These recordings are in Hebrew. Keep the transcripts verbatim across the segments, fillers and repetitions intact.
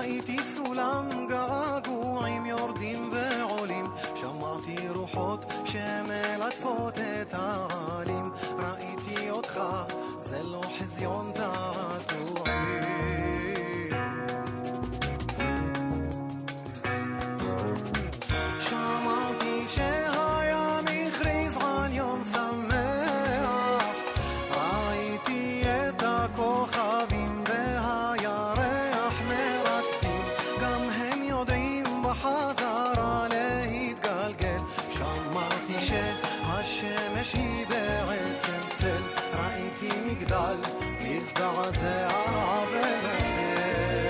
ראיתי סולם געגועים יורדים ועולים, שמעתי רוחות שמלטפות את העלים, ראיתי אותך, זה לא חזיון תעתועים. שמעתי שהים הכריז על יום שמח, ראיתי את הכוכבים והירח מרקדים, גם הם יודעים בחזרה להתגלגל. שמעתי שהשמש היא בעצם צל, ראיתי מגדל מזדעזע ונופל.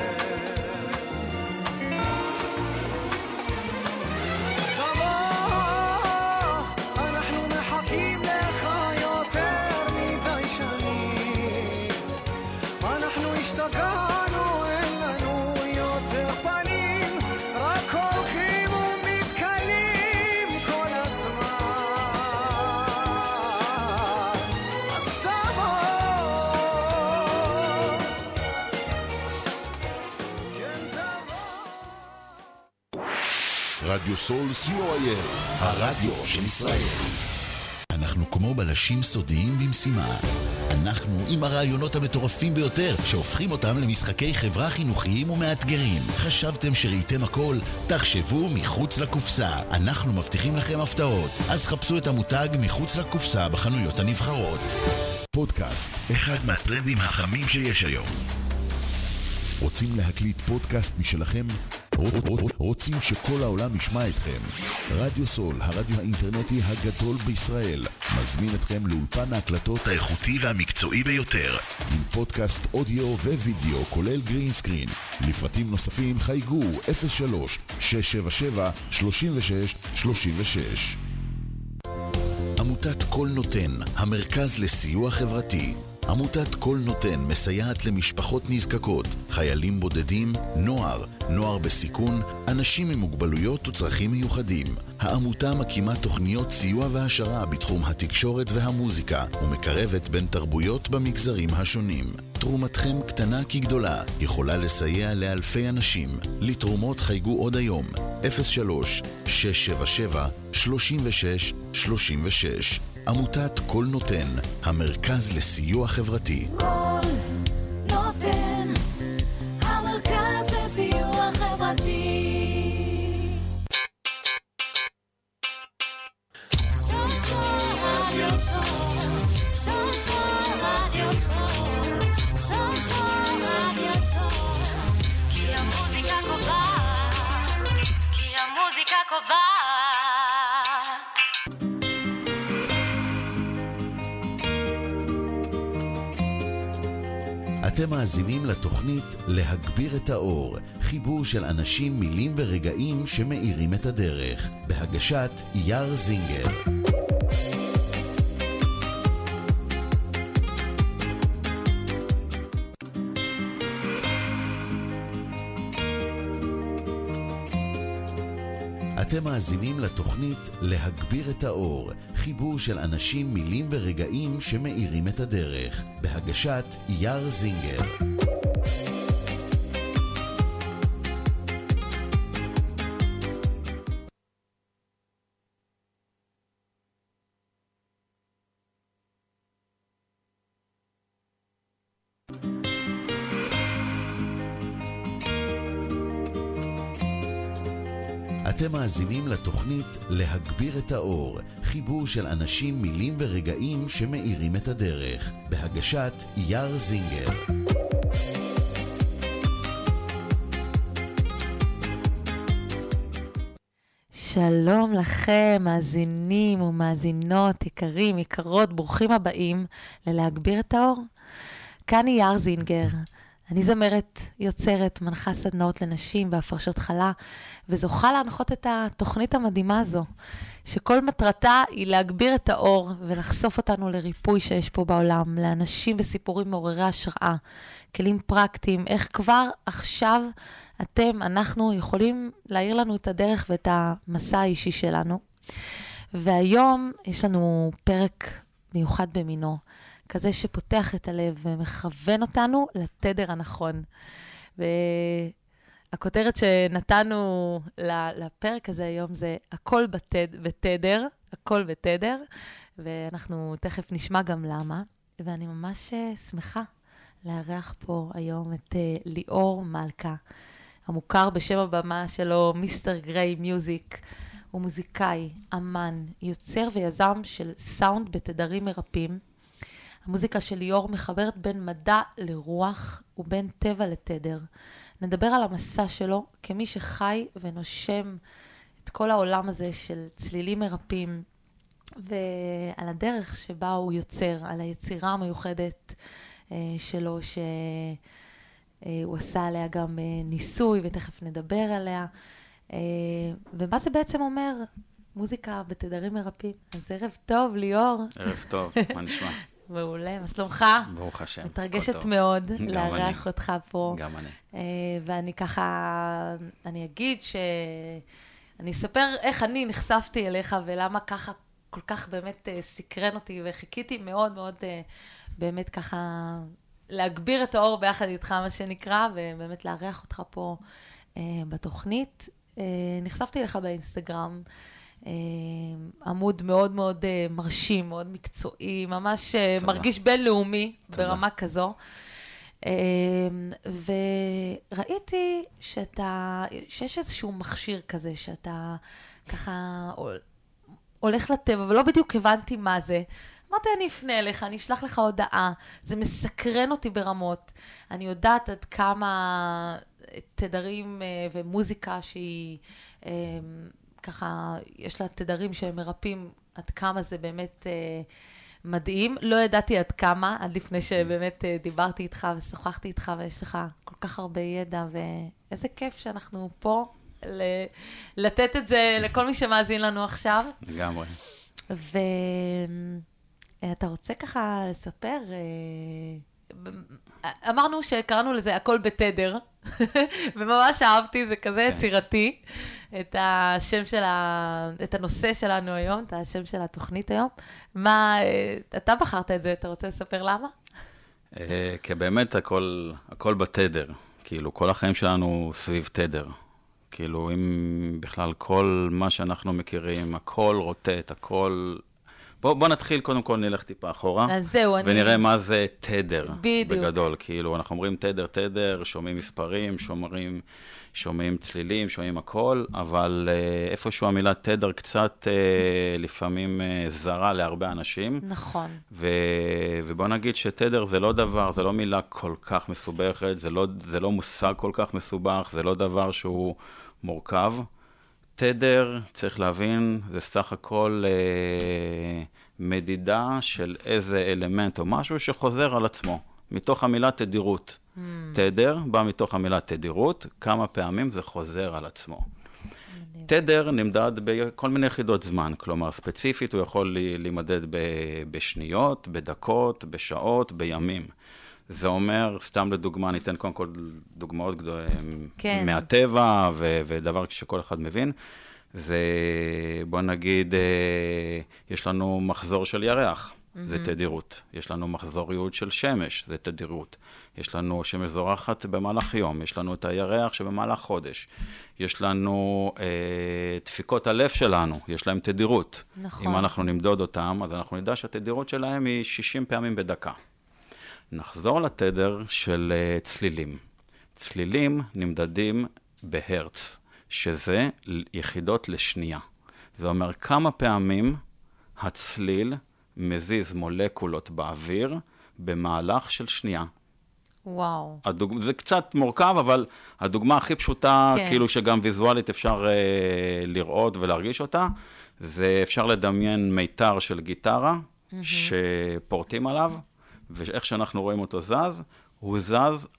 השתגענו, אין לנו יותר פנים, רק הולכים ומתקלים כל הזמן. אז תבוא, כן תבוא. רדיו סול סי או איי אל, הרדיו של ישראל. אנחנו כמו בלשים סודיים במשימה. אנחנו עם הרעיונות המטורפים ביותר שהופכים אותם למשחקי חברה חינוכיים ומאתגרים. חשבתם שראיתם הכל? תחשבו מחוץ לקופסה. אנחנו מבטיחים לכם הפתעות. אז חפשו את המותג מחוץ לקופסה בחנויות הנבחרות. פודקאסט, אחד מהטרנדים החמים שיש היום. רוצים להקליט פודקאסט משלכם? רוצים שכל העולם ישמע אתכם? רדיו סול, הרדיו האינטרנטי הגדול בישראל, מזמין אתכם לאולפן ההקלטות האיכותי והמקצועי ביותר, עם פודקאסט אודיו ווידאו כולל גרין סקרין. לפרטים נוספים חייגו אפס שלוש שש שבע שבע שלוש שש שלוש שש. עמותת כל נותן, המרכז לסיוע חברתי. עמותת כל נותן מסייעת למשפחות נזקקות, חיילים בודדים, נוער, נוער בסיכון, אנשים עם מוגבלויות וצרכים מיוחדים. העמותה מקימה תוכניות סיוע והשרה בתחום התקשורת והמוזיקה ומקרבת בין תרבויות במגזרים השונים. תרומתכם קטנה כגדולה, יכולה לסייע לאלפי אנשים. לתרומות חייגו עוד היום אפס שלוש שש שבע שבע שלוש שש שלוש שש. עמותת כל נותן, המרכז לסיוע חברתי. כל נותן, המרכז לסיוע חברתי. סול סול רדיו סול, סול סול רדיו סול, סול סול רדיו סול, כי המוזיקה קובעת, כי המוזיקה קובעת. אתם מאזינים לתוכנית להגביר את האור, חיבור של אנשים, מילים ורגעים שמאירים את הדרך, בהגשת יאר זינגר. אתם מאזינים לתוכנית להגביר את האור, חיבור של אנשים, מילים ורגעים שמאירים את הדרך, בהגשת יאר זינגר. אתם מאזינים לתוכנית להגביר את האור, חיבור של אנשים, מילים ורגעים שמאירים את הדרך, בהגשת יאר זינגר. שלום לכם, מאזינים ומאזינות, יקרים, יקרות, ברוכים הבאים ללהגביר את האור. כאן יאר זינגר. אני זמרת, יוצרת, מנחה סדנאות לנשים בהפרשות חלה, וזוכה להנחות את התוכנית המדהימה הזו, שכל מטרתה היא להגביר את האור ולחשוף אותנו לריפוי שיש פה בעולם, לאנשים וסיפורים מעוררי השראה, כלים פרקטיים, איך כבר עכשיו אתם, אנחנו יכולים להאיר לנו את הדרך ואת המסע האישי שלנו. והיום יש לנו פרק מיוחד במינו, כזה שפותח את הלב ומכוון אותנו לתדר הנכון. הכותרת שנתנו לפרק הזה היום זה הכל בתד, בתדר, הכל בתדר, ואנחנו תכף נשמע גם למה, ואני ממש שמחה לארח פה היום את ליאור מלכה, המוכר בשם הבמה שלו מיסטר גריי מיוזיק. הוא מוזיקאי, אמן, יוצר ויזם של סאונד בתדרים מרפאים. המוזיקה של ליאור מחברת בין מדע לרוח ובין טבע לתדר. נדבר על המסע שלו כמי שחי ונושם את כל העולם הזה של צלילים מרפאים, ועל הדרך שבה הוא יוצר, על היצירה המיוחדת אה, שלו, שהוא עשה עליה גם אה, ניסוי, ותכף נדבר עליה. אה, ומה זה בעצם אומר? מוזיקה בתדרים מרפאים. אז ערב טוב, ליאור. ערב טוב, מה נשמע? מעולה, מה שלומך? ברוך השם. מתרגשת מאוד גם לארח אני. אותך פה. גם אני. אה, ואני ככה, אני אגיד ש... אני אספר איך אני נחשפתי אליך ולמה ככה כל כך באמת אה, סקרן אותי, וחיכיתי מאוד מאוד אה, באמת ככה להגביר את האור ביחד איתך, מה שנקרא, ובאמת לארח אותך פה אה, בתוכנית. אה, נחשפתי אליך באינסטגרם, אה, עמוד מאוד מאוד אה, מרשים, מאוד מקצועי, ממש אה, מרגיש בינלאומי ברמה כזו. אה, וראיתי שאתה, שיש איזשהו מכשיר כזה, שאתה ככה הולך לטבע, ולא בדיוק הבנתי מה זה. אמרתי, אני אפנה אליך, אני אשלח לך הודעה. זה מסקרן אותי ברמות. אני יודעת עד כמה תדרים ומוזיקה שהיא, ככה, יש לה תדרים שהם מרפאים, עד כמה זה באמת מדהים. לא ידעתי עד כמה, עד לפני שבאמת דיברתי איתך ושוחחתי איתך, ויש לך כל כך הרבה ידע, ואיזה כיף שאנחנו פה. לתת את זה לכל מי שמאזין לנו עכשיו. לגמרי. ואתה רוצה ככה לספר, אמרנו שקראנו לזה הכל בתדר, וממש אהבתי, זה כזה יצירתי, את השם של ה... את הנושא שלנו היום, את השם של התוכנית היום. מה, אתה בחרת את זה, אתה רוצה לספר למה? כי באמת הכל, הכל בתדר. כאילו, כל החיים שלנו סביב תדר. כאילו, אם בכלל כל מה שאנחנו מכירים, הכל רוטט, הכל... בוא, בוא נתחיל, קודם כל נלך טיפה אחורה. אז זהו, אני... ונראה מה זה תדר. בדיוק. בגדול. כאילו, אנחנו אומרים תדר, תדר, שומעים מספרים, שומעים, שומעים צלילים, שומעים הכל, אבל אה, איפשהו המילה תדר קצת אה, לפעמים אה, זרה להרבה אנשים. נכון. ו... ובוא נגיד שתדר זה לא דבר, זה לא מילה כל כך מסובכת, זה לא, זה לא מושג כל כך מסובך, זה לא דבר שהוא מורכב. תדר, צריך להבין, זה סך הכל אה, מדידה של איזה אלמנט או משהו שחוזר על עצמו, מתוך המילה תדירות. Mm. תדר בא מתוך המילה תדירות, כמה פעמים זה חוזר על עצמו. Mm. תדר נמדד בכל מיני יחידות זמן, כלומר ספציפית הוא יכול להימדד בשניות, בדקות, בשעות, בימים. זה אומר, סתם לדוגמה, ניתן קודם כל דוגמאות כן. מהטבע, ו- ודבר שכל אחד מבין, זה, בוא נגיד, יש לנו מחזור של ירח, mm-hmm. זה תדירות. יש לנו מחזוריות של שמש, זה תדירות. יש לנו שמש זורחת במהלך יום, יש לנו את הירח שבמהלך חודש. יש לנו אה, דפיקות הלב שלנו, יש להם תדירות. נכון. אם אנחנו נמדוד אותם, אז אנחנו נדע שהתדירות שלהם היא שישים פעמים בדקה. נחזור לתדר של uh, צלילים. צלילים נמדדים בהרץ, שזה יחידות לשנייה. זה אומר כמה פעמים הצליל מזיז מולקולות באוויר במהלך של שנייה. וואו. הדוג... זה קצת מורכב, אבל הדוגמה הכי פשוטה, כן. כאילו שגם ויזואלית אפשר uh, לראות ולהרגיש אותה, זה אפשר לדמיין מיתר של גיטרה, mm-hmm. שפורטים עליו, ואיך שאנחנו רואים אותו זז, הוא זז,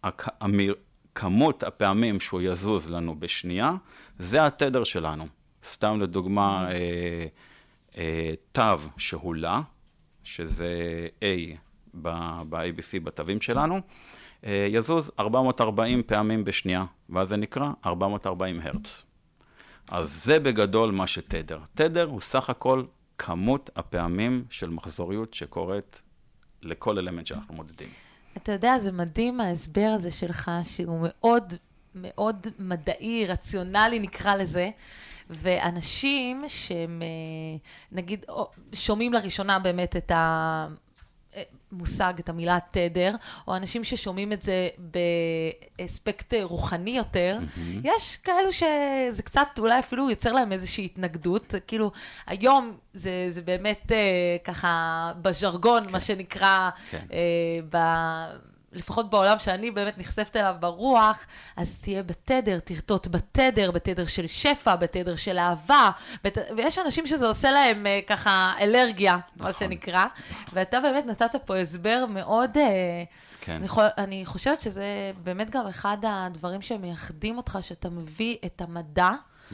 כמות הפעמים שהוא יזוז לנו בשנייה, זה התדר שלנו. סתם לדוגמה, אה, אה, תו שהולה, שזה A ב-A B C בתווים שלנו, אה, יזוז ארבע מאות וארבעים פעמים בשנייה, ואז זה נקרא ארבע מאות וארבעים הרץ. אז זה בגדול מה שתדר. תדר הוא סך הכל כמות הפעמים של מחזוריות שקורית לכל אלמנט שאנחנו מודדים. אתה יודע, זה מדהים ההסבר הזה שלך, שהוא מאוד מאוד מדעי, רציונלי נקרא לזה, ואנשים שהם, אה, נגיד, או- שומעים לראשונה באמת את ה... מושג, את המילה תדר, או אנשים ששומעים את זה באספקט רוחני יותר, יש כאלו שזה קצת, אולי אפילו יוצר להם איזושהי התנגדות, כאילו, היום זה, זה באמת אה, ככה בז'רגון, מה שנקרא, כן. אה, ב... לפחות בעולם שאני באמת נחשפת אליו ברוח, אז תהיה בתדר, תרטוט בתדר, בתדר של שפע, בתדר של אהבה, בת... ויש אנשים שזה עושה להם uh, ככה אלרגיה, נכון. מה שנקרא, ואתה באמת נתת פה הסבר מאוד, uh, כן. אני, חול... אני חושבת שזה באמת גם אחד הדברים שמייחדים אותך, שאתה מביא את המדע,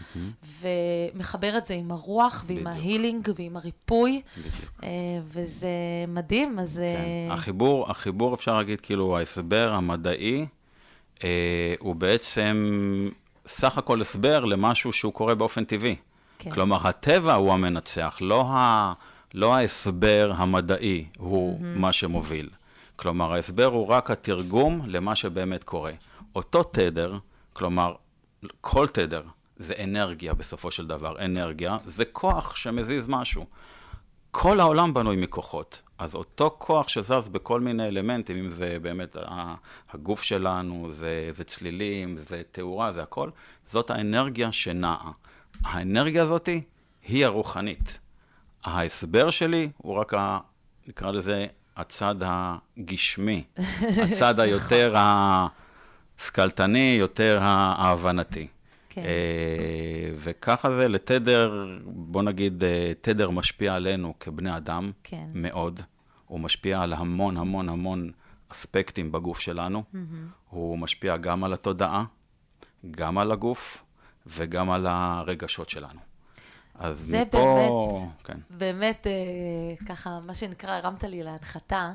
ומחבר את זה עם הרוח, ועם בדיוק. ההילינג, ועם הריפוי, בדיוק. uh, וזה מדהים, אז... כן. uh, החיבור, החיבור אפשר להגיד, כאילו, ההסבר המדעי, אה, הוא בעצם סך הכל הסבר למשהו שהוא קורה באופן טבעי. כן. כלומר, הטבע הוא המנצח, לא, ה, לא ההסבר המדעי הוא mm-hmm. מה שמוביל. כלומר, ההסבר הוא רק התרגום למה שבאמת קורה. אותו תדר, כלומר, כל תדר, זה אנרגיה בסופו של דבר. אנרגיה זה כוח שמזיז משהו. כל העולם בנוי מכוחות. אז אותו כוח שזז בכל מיני אלמנטים, אם זה באמת הגוף שלנו, זה, זה צלילים, זה תאורה, זה הכל, זאת האנרגיה שנעה. האנרגיה הזאת היא הרוחנית. ההסבר שלי הוא רק, ה, נקרא לזה, הצד הגשמי, הצד היותר הסקלטני, יותר ההבנתי. כן. וככה זה לתדר, בוא נגיד, תדר משפיע עלינו כבני אדם, כן. מאוד. הוא משפיע על המון המון המון אספקטים בגוף שלנו. Mm-hmm. הוא משפיע גם על התודעה, גם על הגוף, וגם על הרגשות שלנו. אז זה מפה... באמת, כן. באמת, אה, ככה, מה שנקרא, הרמת לי להנחתה,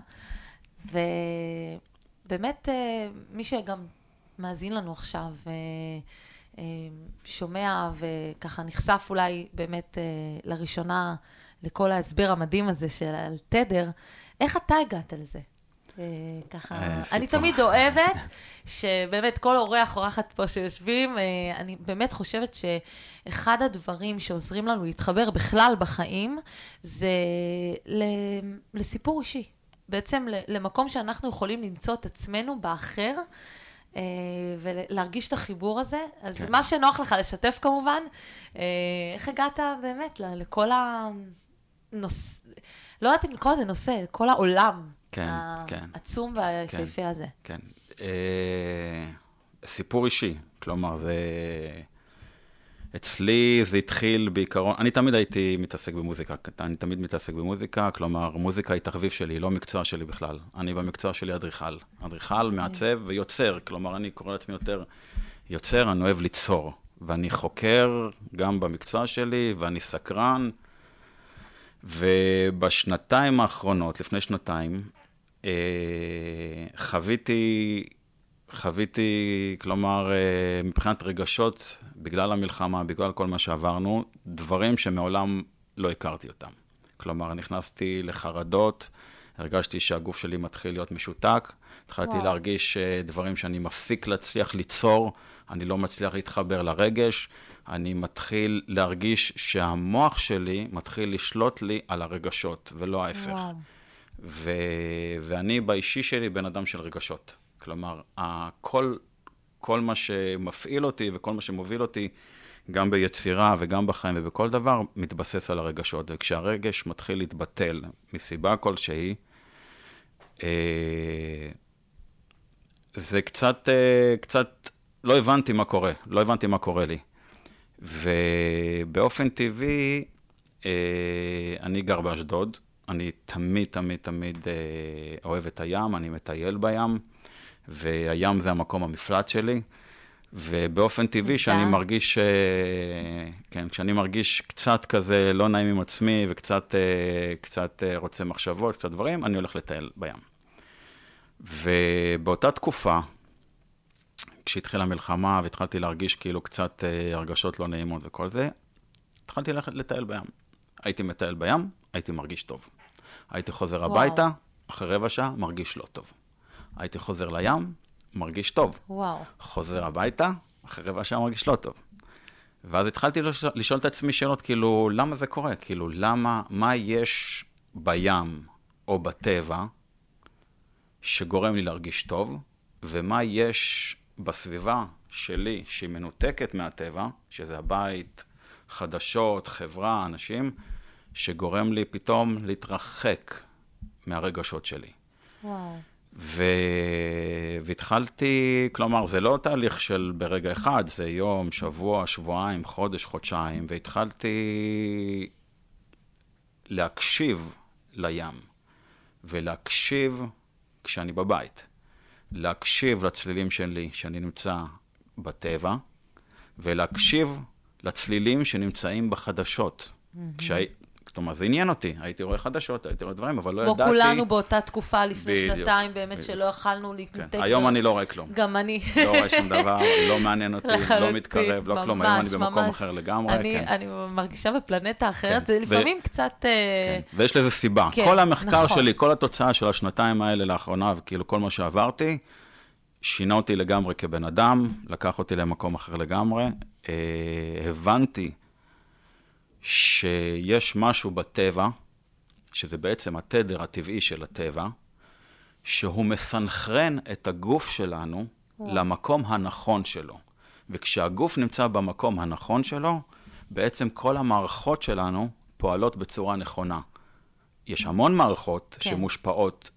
ובאמת, אה, מי שגם מאזין לנו עכשיו, אה, אה, שומע וככה נחשף אולי באמת אה, לראשונה לכל ההסבר המדהים הזה של על תדר, איך אתה הגעת לזה? אה, ככה, אה, אני סיפור. תמיד אוהבת שבאמת כל אורח אורחת פה שיושבים, אה, אני באמת חושבת שאחד הדברים שעוזרים לנו להתחבר בכלל בחיים, זה ל- לסיפור אישי. בעצם ל- למקום שאנחנו יכולים למצוא את עצמנו באחר, אה, ולהרגיש את החיבור הזה. אז כן. מה שנוח לך לשתף כמובן, אה, איך הגעת באמת ל- לכל הנושא, לא יודעת אם לקרוא לזה נושא, כל העולם. כן, כן. העצום והיפהפה הזה. כן. אה, סיפור אישי, כלומר, זה... אצלי זה התחיל בעיקרון, אני תמיד הייתי מתעסק במוזיקה, אני תמיד מתעסק במוזיקה, כלומר, מוזיקה היא תחביב שלי, לא מקצוע שלי בכלל. אני במקצוע שלי אדריכל. אדריכל, מעצב ויוצר, כלומר, אני קורא לעצמי יותר יוצר, אני אוהב ליצור. ואני חוקר גם במקצוע שלי, ואני סקרן, ובשנתיים האחרונות, לפני שנתיים, אה, חוויתי, חוויתי, כלומר, אה, מבחינת רגשות, בגלל המלחמה, בגלל כל מה שעברנו, דברים שמעולם לא הכרתי אותם. כלומר, נכנסתי לחרדות, הרגשתי שהגוף שלי מתחיל להיות משותק, התחלתי וואו. להרגיש אה, דברים שאני מפסיק להצליח ליצור, אני לא מצליח להתחבר לרגש, אני מתחיל להרגיש שהמוח שלי מתחיל לשלוט לי על הרגשות, ולא ההפך. וואו. ו... ואני באישי שלי בן אדם של רגשות. כלומר, כל, כל מה שמפעיל אותי וכל מה שמוביל אותי, גם ביצירה וגם בחיים ובכל דבר, מתבסס על הרגשות. וכשהרגש מתחיל להתבטל מסיבה כלשהי, אה, זה קצת, אה, קצת, לא הבנתי מה קורה, לא הבנתי מה קורה לי. ובאופן טבעי, אה, אני גר באשדוד, אני תמיד, תמיד, תמיד אה, אוהב את הים, אני מטייל בים, והים זה המקום המפלט שלי, ובאופן טבעי שאני מרגיש, אה, כן, כשאני מרגיש קצת כזה לא נעים עם עצמי, וקצת אה, קצת, אה, רוצה מחשבות, קצת דברים, אני הולך לטייל בים. ובאותה תקופה, כשהתחילה המלחמה והתחלתי להרגיש כאילו קצת אה, הרגשות לא נעימות וכל זה, התחלתי ללכת לטייל בים. הייתי מטייל בים, הייתי מרגיש טוב. הייתי חוזר וואו. הביתה, אחרי רבע שעה, מרגיש לא טוב. הייתי חוזר לים, מרגיש טוב. וואו. חוזר הביתה, אחרי רבע שעה מרגיש לא טוב. ואז התחלתי לשאול, לשאול את עצמי שאלות, כאילו, למה זה קורה? כאילו, למה, מה יש בים או בטבע שגורם לי להרגיש טוב, ומה יש בסביבה שלי שהיא מנותקת מהטבע, שזה הבית, חדשות, חברה, אנשים, שגורם לי פתאום להתרחק מהרגשות שלי. וואו. ו... והתחלתי, כלומר, זה לא תהליך של ברגע אחד, זה יום, שבוע, שבועיים, חודש, חודשיים, והתחלתי להקשיב לים, ולהקשיב כשאני בבית, להקשיב לצלילים שלי שאני נמצא בטבע, ולהקשיב לצלילים שנמצאים בחדשות. כשהי... כלומר, זה עניין אותי. הייתי רואה חדשות, הייתי רואה דברים, אבל לא ידעתי... בו כולנו באותה תקופה לפני בדיוק, שנתיים, באמת בדיוק. שלא יכלנו להתנתק. כן. היום אני לא רואה כלום. גם אני. לא רואה שום דבר, לא מעניין אותי, לא לחלוטין, מתקרב, לא כלום. היום אני במקום אחר לגמרי, אני, כן. אני מרגישה בפלנטה אחרת, כן. זה לפעמים ו... קצת... כן. ויש לזה סיבה. כן, כל המחקר נכון. שלי, כל התוצאה של השנתיים האלה לאחרונה, וכאילו כל מה שעברתי, שינה אותי לגמרי כבן אדם, לקח אותי למקום אחר לגמרי. אה, הבנתי שיש משהו בטבע, שזה בעצם התדר הטבעי של הטבע, שהוא מסנכרן את הגוף שלנו וואו. למקום הנכון שלו. וכשהגוף נמצא במקום הנכון שלו, בעצם כל המערכות שלנו פועלות בצורה נכונה. יש המון מערכות כן. שמושפעות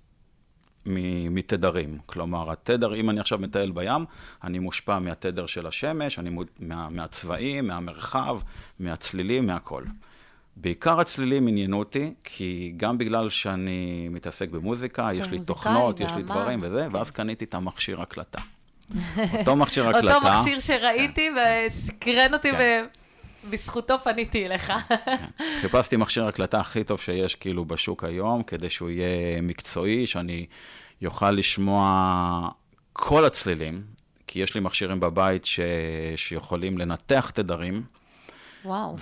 מתדרים. כלומר, התדר, אם אני עכשיו מטייל בים, אני מושפע מהתדר של השמש, אני מוד... מה... מהצבעים, מהמרחב, מהצלילים, מהכל. בעיקר הצלילים עניינו אותי, כי גם בגלל שאני מתעסק במוזיקה, יש לי תוכנות, יש לי דברים וזה, ואז קניתי את המכשיר הקלטה. אותו מכשיר הקלטה. אותו מכשיר שראיתי וסקרן אותי ובזכותו פניתי אליך. חיפשתי מכשיר הקלטה הכי טוב שיש כאילו בשוק היום, כדי שהוא יהיה מקצועי, שאני יוכל לשמוע כל הצלילים, כי יש לי מכשירים בבית שיכולים לנתח תדרים, וואו.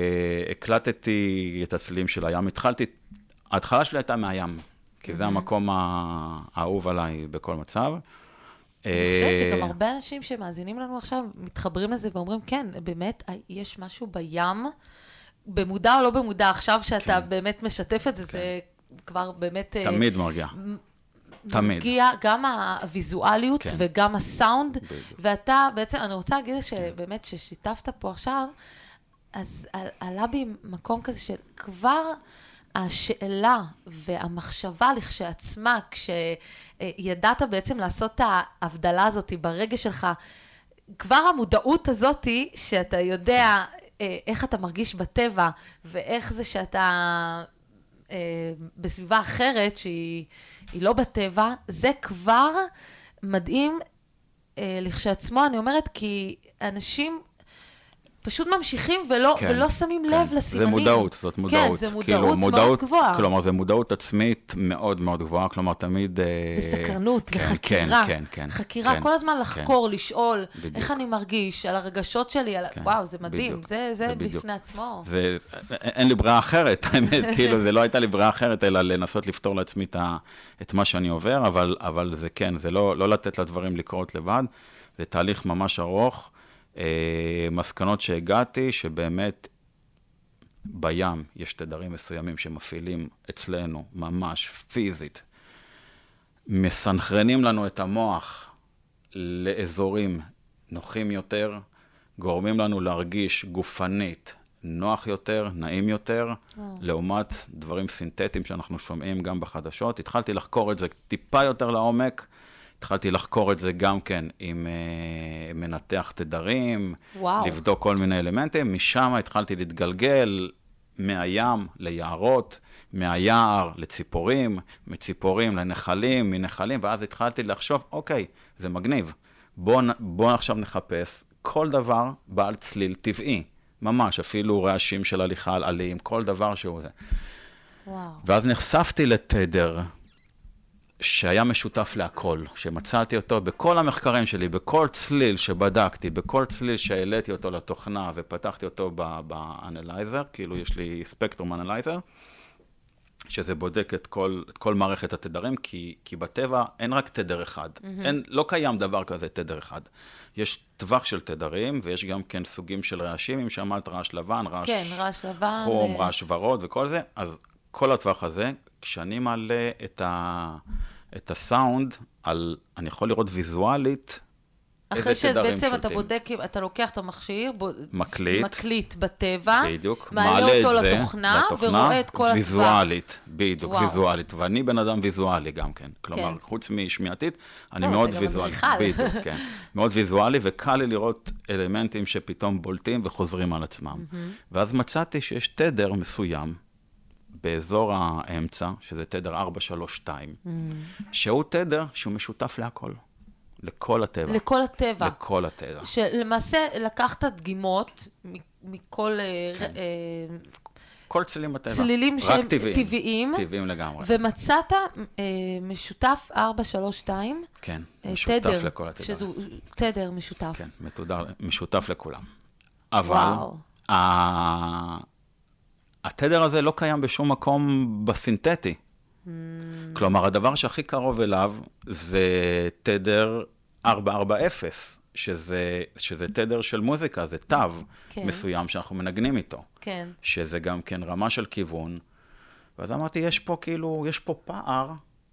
והקלטתי את הצלילים של הים. התחלתי, ההתחלה שלי הייתה מהים, כי זה המקום האהוב עליי בכל מצב. אני חושבת שגם הרבה אנשים שמאזינים לנו עכשיו מתחברים לזה ואומרים, כן, באמת, יש משהו בים, במודע או לא במודע, עכשיו שאתה באמת משתף את זה, זה כבר באמת... תמיד מרגיע. תמיד. מרגיע גם הוויזואליות וגם הסאונד, ואתה בעצם, אני רוצה להגיד שבאמת ששיתפת פה עכשיו, אז עלה בי מקום כזה של כבר השאלה והמחשבה לכשעצמה, כשידעת בעצם לעשות את ההבדלה הזאת ברגש שלך, כבר המודעות הזאת שאתה יודע איך אתה מרגיש בטבע, ואיך זה שאתה בסביבה אחרת שהיא לא בטבע, זה כבר מדהים לכשעצמו, אני אומרת, כי אנשים... פשוט ממשיכים ולא, כן, ולא שמים כן. לב לסימנים. זה מודעות, זאת מודעות. כן, זה מודעות כאילו, מאוד מודעות, גבוהה. כלומר, זה מודעות עצמית מאוד מאוד גבוהה, כלומר, תמיד... בסקרנות, כן, וחקירה. כן, כן, כן. חקירה, כן, כל הזמן לחקור, כן. לשאול, בדיוק. איך אני מרגיש, על הרגשות שלי, על... כן, וואו, זה מדהים, בדיוק, זה, זה, זה בפני בדיוק. עצמו. זה, אין לי ברירה אחרת, האמת, כאילו, זה לא הייתה לי ברירה אחרת, אלא לנסות לפתור לעצמי את, ה, את מה שאני עובר, אבל, אבל זה כן, זה לא, לא לתת לדברים לקרות לבד, זה תהליך ממש ארוך, מסקנות שהגעתי, שבאמת בים יש תדרים מסוימים שמפעילים אצלנו, ממש פיזית, מסנכרנים לנו את המוח לאזורים נוחים יותר, גורמים לנו להרגיש גופנית, נוח יותר, נעים יותר, לעומת דברים סינתטיים שאנחנו שומעים גם בחדשות. התחלתי לחקור את זה טיפה יותר לעומק, התחלתי לחקור את זה גם כן עם uh, מנתח תדרים, וואו. לבדוק כל מיני אלמנטים. משם התחלתי להתגלגל מהים ליערות, מהיער לציפורים, מציפורים לנחלים, מנחלים, ואז התחלתי לחשוב, אוקיי, זה מגניב. בוא, בוא עכשיו נחפש כל דבר בעל צליל טבעי, ממש, אפילו רעשים של הליכה על עלים, כל דבר שהוא זה. וואו. ואז נחשפתי לתדר, שהיה משותף להכל, שמצאתי אותו בכל המחקרים שלי, בכל צליל שבדקתי, בכל צליל שהעליתי אותו לתוכנה ופתחתי אותו באנלייזר, כאילו יש לי ספקטרום אנלייזר, שזה בודק את כל, את כל מערכת התדרים, כי, כי בטבע אין רק תדר אחד. Mm-hmm. אין, לא קיים דבר כזה תדר אחד. יש טווח של תדרים, ויש גם כן סוגים של רעשים, אם שמעת רעש לבן, רעש כן, רעש לבן, חום, ו... רעש ורוד וכל זה, אז כל הטווח הזה, כשאני מעלה את, ה, את הסאונד, על, אני יכול לראות ויזואלית, אחרי שבעצם אתה בודק, אתה לוקח את המכשיר, מקליט, מקליט בטבע, בדיוק, מעלה אותו לתוכנה, ורואה את כל הטווח. ויזואלית, בדיוק, ויזואלית. ואני בן אדם ויזואלי גם כן. כלומר, חוץ משמיעתית, אני מאוד ויזואלי. בדיוק, כן. מאוד ויזואלי, וקל לי לראות אלמנטים שפתאום בולטים וחוזרים על עצמם. ואז מצאתי שיש תדר מסוים, באזור האמצע, שזה תדר ארבע שלוש שתיים, שהוא תדר שהוא משותף להכל. לכל הטבע. לכל הטבע. לכל הטבע. שלמעשה לקחת דגימות מכל... כן. אה, כל צלילים בטבע. צלילים שהם טבעיים. טבעיים לגמרי. ומצאת אה, משותף ארבע שלוש שתיים. כן, אה, משותף תדר, לכל הטבע. שזו תדר משותף. כן, מתודר, משותף לכולם. אבל... וואו. ה... התדר הזה לא קיים בשום מקום בסינתטי. Mm. כלומר, הדבר שהכי קרוב אליו זה תדר ארבע ארבע אפס, שזה, שזה תדר של מוזיקה, זה תו כן. מסוים שאנחנו מנגנים איתו. כן. שזה גם כן רמה של כיוון. ואז אמרתי, יש פה כאילו, יש פה פער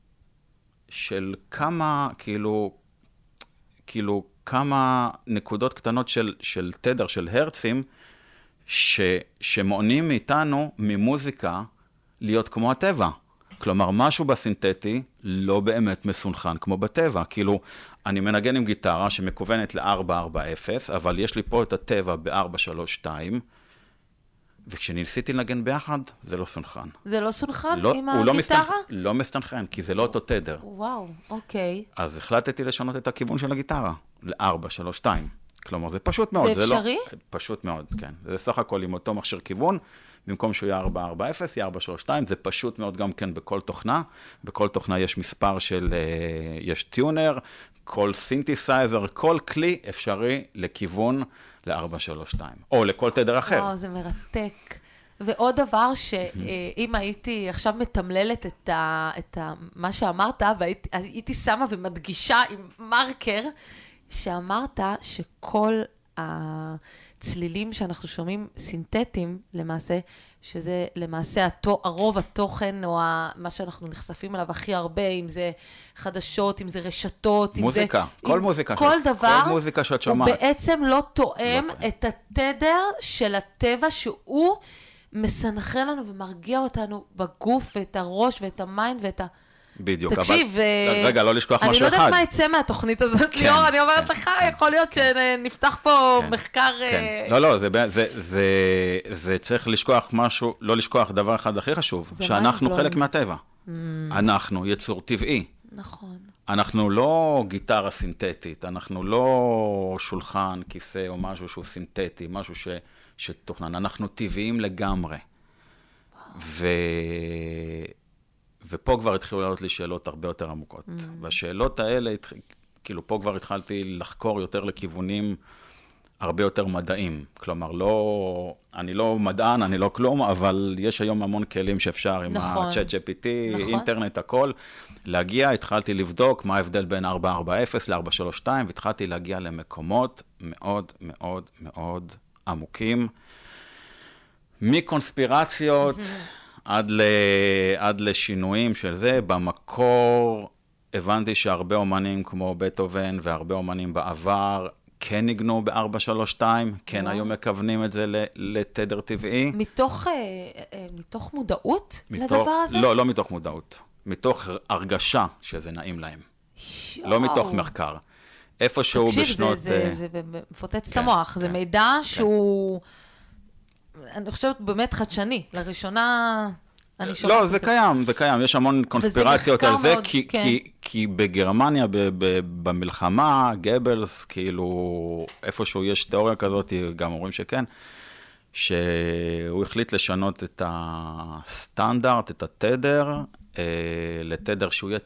של כמה, כאילו, כאילו, כמה נקודות קטנות של, של תדר, של הרצים, ש, שמעונים מאיתנו ממוזיקה להיות כמו הטבע. כלומר, משהו בסינתטי לא באמת מסונכן כמו בטבע. כאילו, אני מנגן עם גיטרה שמכוונת ל-ארבע ארבע אפס, אבל יש לי פה את הטבע ב-ארבע שלוש שתיים, וכשניסיתי לנגן ביחד, זה לא סונכן. זה לא סונכן לא, עם הגיטרה? הגיטרה? לא מסתנכן, לא מסתנכן, כי זה לא אותו תדר. וואו, אוקיי. אז החלטתי לשנות את הכיוון של הגיטרה, ל-ארבע שלוש שתיים. כלומר, זה פשוט מאוד. זה אפשרי? לא, פשוט מאוד, כן. זה סך הכל עם אותו מכשיר כיוון, במקום שהוא יהיה ארבע ארבע אפס, יהיה ארבע שלוש שתיים, זה פשוט מאוד גם כן בכל תוכנה. בכל תוכנה יש מספר של, יש טיונר, כל סינתסייזר, כל כלי אפשרי לכיוון ל-ארבע שלוש שתיים, או לכל תדר אחר. וואו, זה מרתק. ועוד דבר שאם הייתי עכשיו מתמללת את, ה, את ה, מה שאמרת, והייתי שמה ומדגישה עם מרקר, שאמרת שכל הצלילים שאנחנו שומעים סינתטיים למעשה, שזה למעשה התו, הרוב התוכן או מה שאנחנו נחשפים עליו הכי הרבה, אם זה חדשות, אם זה רשתות, מוזיקה, אם כל זה, מוזיקה, כל שאת, דבר, כל מוזיקה שאת שומעת. הוא בעצם לא תואם לא את התדר של הטבע שהוא מסנכרן לנו ומרגיע אותנו בגוף ואת הראש ואת המיינד ואת ה... בדיוק, תקשיב, אבל... רגע, לא לשכוח משהו אחד. אני לא יודעת מה יצא מהתוכנית הזאת, כן, ליאור, אני אומרת כן, לך, כן, יכול להיות כן. שנפתח פה כן, מחקר... כן. לא, לא, זה, זה, זה, זה צריך לשכוח משהו, לא לשכוח דבר אחד הכי חשוב, שאנחנו חלק מהטבע. Mm. אנחנו יצור טבעי. נכון. אנחנו לא גיטרה סינתטית, אנחנו לא שולחן, כיסא או משהו שהוא סינתטי, משהו ש, שתוכנן, אנחנו טבעיים לגמרי. ו... ופה כבר התחילו לעלות לי שאלות הרבה יותר עמוקות. Mm. והשאלות האלה, כאילו פה כבר התחלתי לחקור יותר לכיוונים הרבה יותר מדעיים. כלומר, לא, אני לא מדען, אני לא כלום, אבל יש היום המון כלים שאפשר עם נכון. ה-צ'אט ג'י פי טי, נכון. אינטרנט, הכל. להגיע, התחלתי לבדוק מה ההבדל בין ארבע ארבע אפס ל-ארבע שלוש שתיים, והתחלתי להגיע למקומות מאוד מאוד מאוד עמוקים. מקונספירציות עד, ל... עד לשינויים של זה. במקור הבנתי שהרבה אומנים כמו בטהובן והרבה אומנים בעבר כן ניגנו ב-ארבע שלוש שתיים, כן היו מכוונים את זה לתדר טבעי. מתוך, מתוך מודעות מתוך, לדבר הזה? לא, לא מתוך מודעות. מתוך הרגשה שזה נעים להם. שואו. לא מתוך מחקר. איפשהו תקשיב, בשנות... זה, זה, זה מפוצץ את כן, המוח. כן, זה מידע כן. שהוא, אני חושבת, באמת חדשני. לראשונה... לא, זה קיים, זה קיים. יש המון קונספירציות על זה, מאוד, כי, כן. כי, כי בגרמניה, ב, ב, במלחמה, גבלס, כאילו, איפשהו יש תיאוריה כזאת, גם אומרים שכן, שהוא החליט לשנות את הסטנדרט, את התדר, אה, לתדר שהוא יהיה טיפה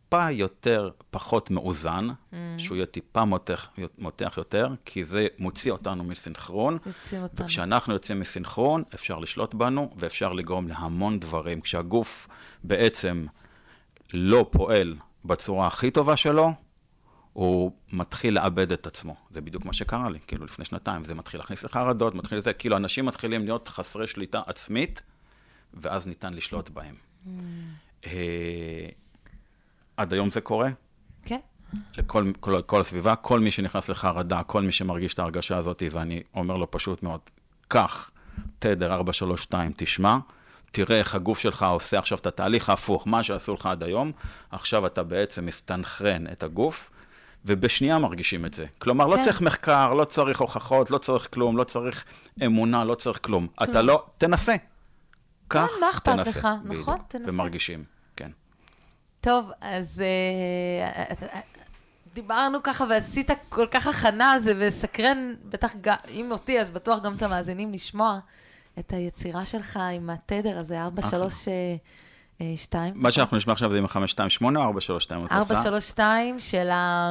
טיפה יותר, פחות מאוזן, mm. שהוא יהיה טיפה מותח, מותח יותר, כי זה מוציא אותנו מסינכרון. יוצאים אותנו. וכשאנחנו יוצאים מסינכרון, אפשר לשלוט בנו, ואפשר לגרום להמון דברים. כשהגוף בעצם לא פועל בצורה הכי טובה שלו, הוא מתחיל לאבד את עצמו. זה בדיוק מה שקרה לי, כאילו לפני שנתיים. זה מתחיל להכניס לחרדות, מתחיל לזה, כאילו אנשים מתחילים להיות חסרי שליטה עצמית, ואז ניתן לשלוט בהם. Mm. אה, עד היום זה קורה? כן. לכל כל, כל הסביבה, כל מי שנכנס לחרדה, כל מי שמרגיש את ההרגשה הזאת, ואני אומר לו פשוט מאוד, כך, תדר ארבע שלוש שתיים, תשמע, תראה איך הגוף שלך עושה עכשיו את התהליך ההפוך, מה שעשו לך עד היום, עכשיו אתה בעצם מסתנכרן את הגוף, ובשנייה מרגישים את זה. כלומר, כן. לא צריך מחקר, לא צריך הוכחות, לא צריך כלום, לא צריך אמונה, לא צריך כלום. כלום. אתה לא, תנסה. כך, כן, מה אכפת תנסה. לך? נכון, תנסה. ומרגישים, כן. טוב, אז uh, דיברנו ככה ועשית כל כך הכנה הזה, וסקרן, בטח אם אותי, אז בטוח גם את המאזינים לשמוע את היצירה שלך עם התדר הזה, ארבע שלוש שתיים. מה שאנחנו נשמע עכשיו זה עם ה-חמש שתיים שמונה או ארבע שלוש שתיים? ארבע שלוש שתיים של ה...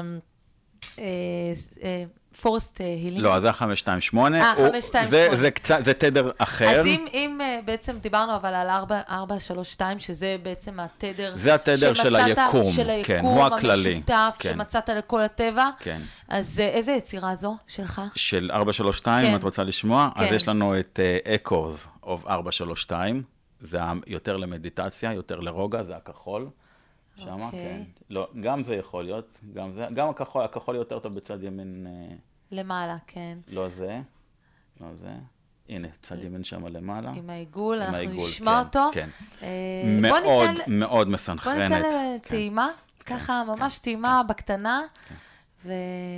פורסט הילינג. לא, אז זה ה-חמש שתיים שמונה. אה, חמש שתיים שמונה. זה קצת, זה תדר אחר. אז אם, אם בעצם דיברנו אבל על ארבע שלוש שתיים, שזה בעצם התדר... זה התדר של היקום, של היקום, כן, הוא הכללי. המשותף, כן. שמצאת לכל הטבע. כן. אז איזה יצירה זו שלך? של ארבע שלוש שתיים, כן. אם את רוצה לשמוע, כן. אז יש לנו את uh, Echoes of ארבע שלוש שתיים, זה יותר למדיטציה, יותר לרוגע, זה הכחול. שמה, אוקיי. כן. לא, גם זה יכול להיות, גם זה, גם הכחול, הכחול יותר טוב בצד ימין... Uh, למעלה, כן. לא זה, לא זה. הנה, צד ימין שם למעלה. עם העיגול, עם אנחנו העיגול, נשמע כן, אותו. כן. אה, מאוד, בוא ניתן, מאוד בוא מסנכרנת. ניתן כן. טעימה, כן, ככה כן, ממש כן, טעימה כן. בקטנה, כן. ו...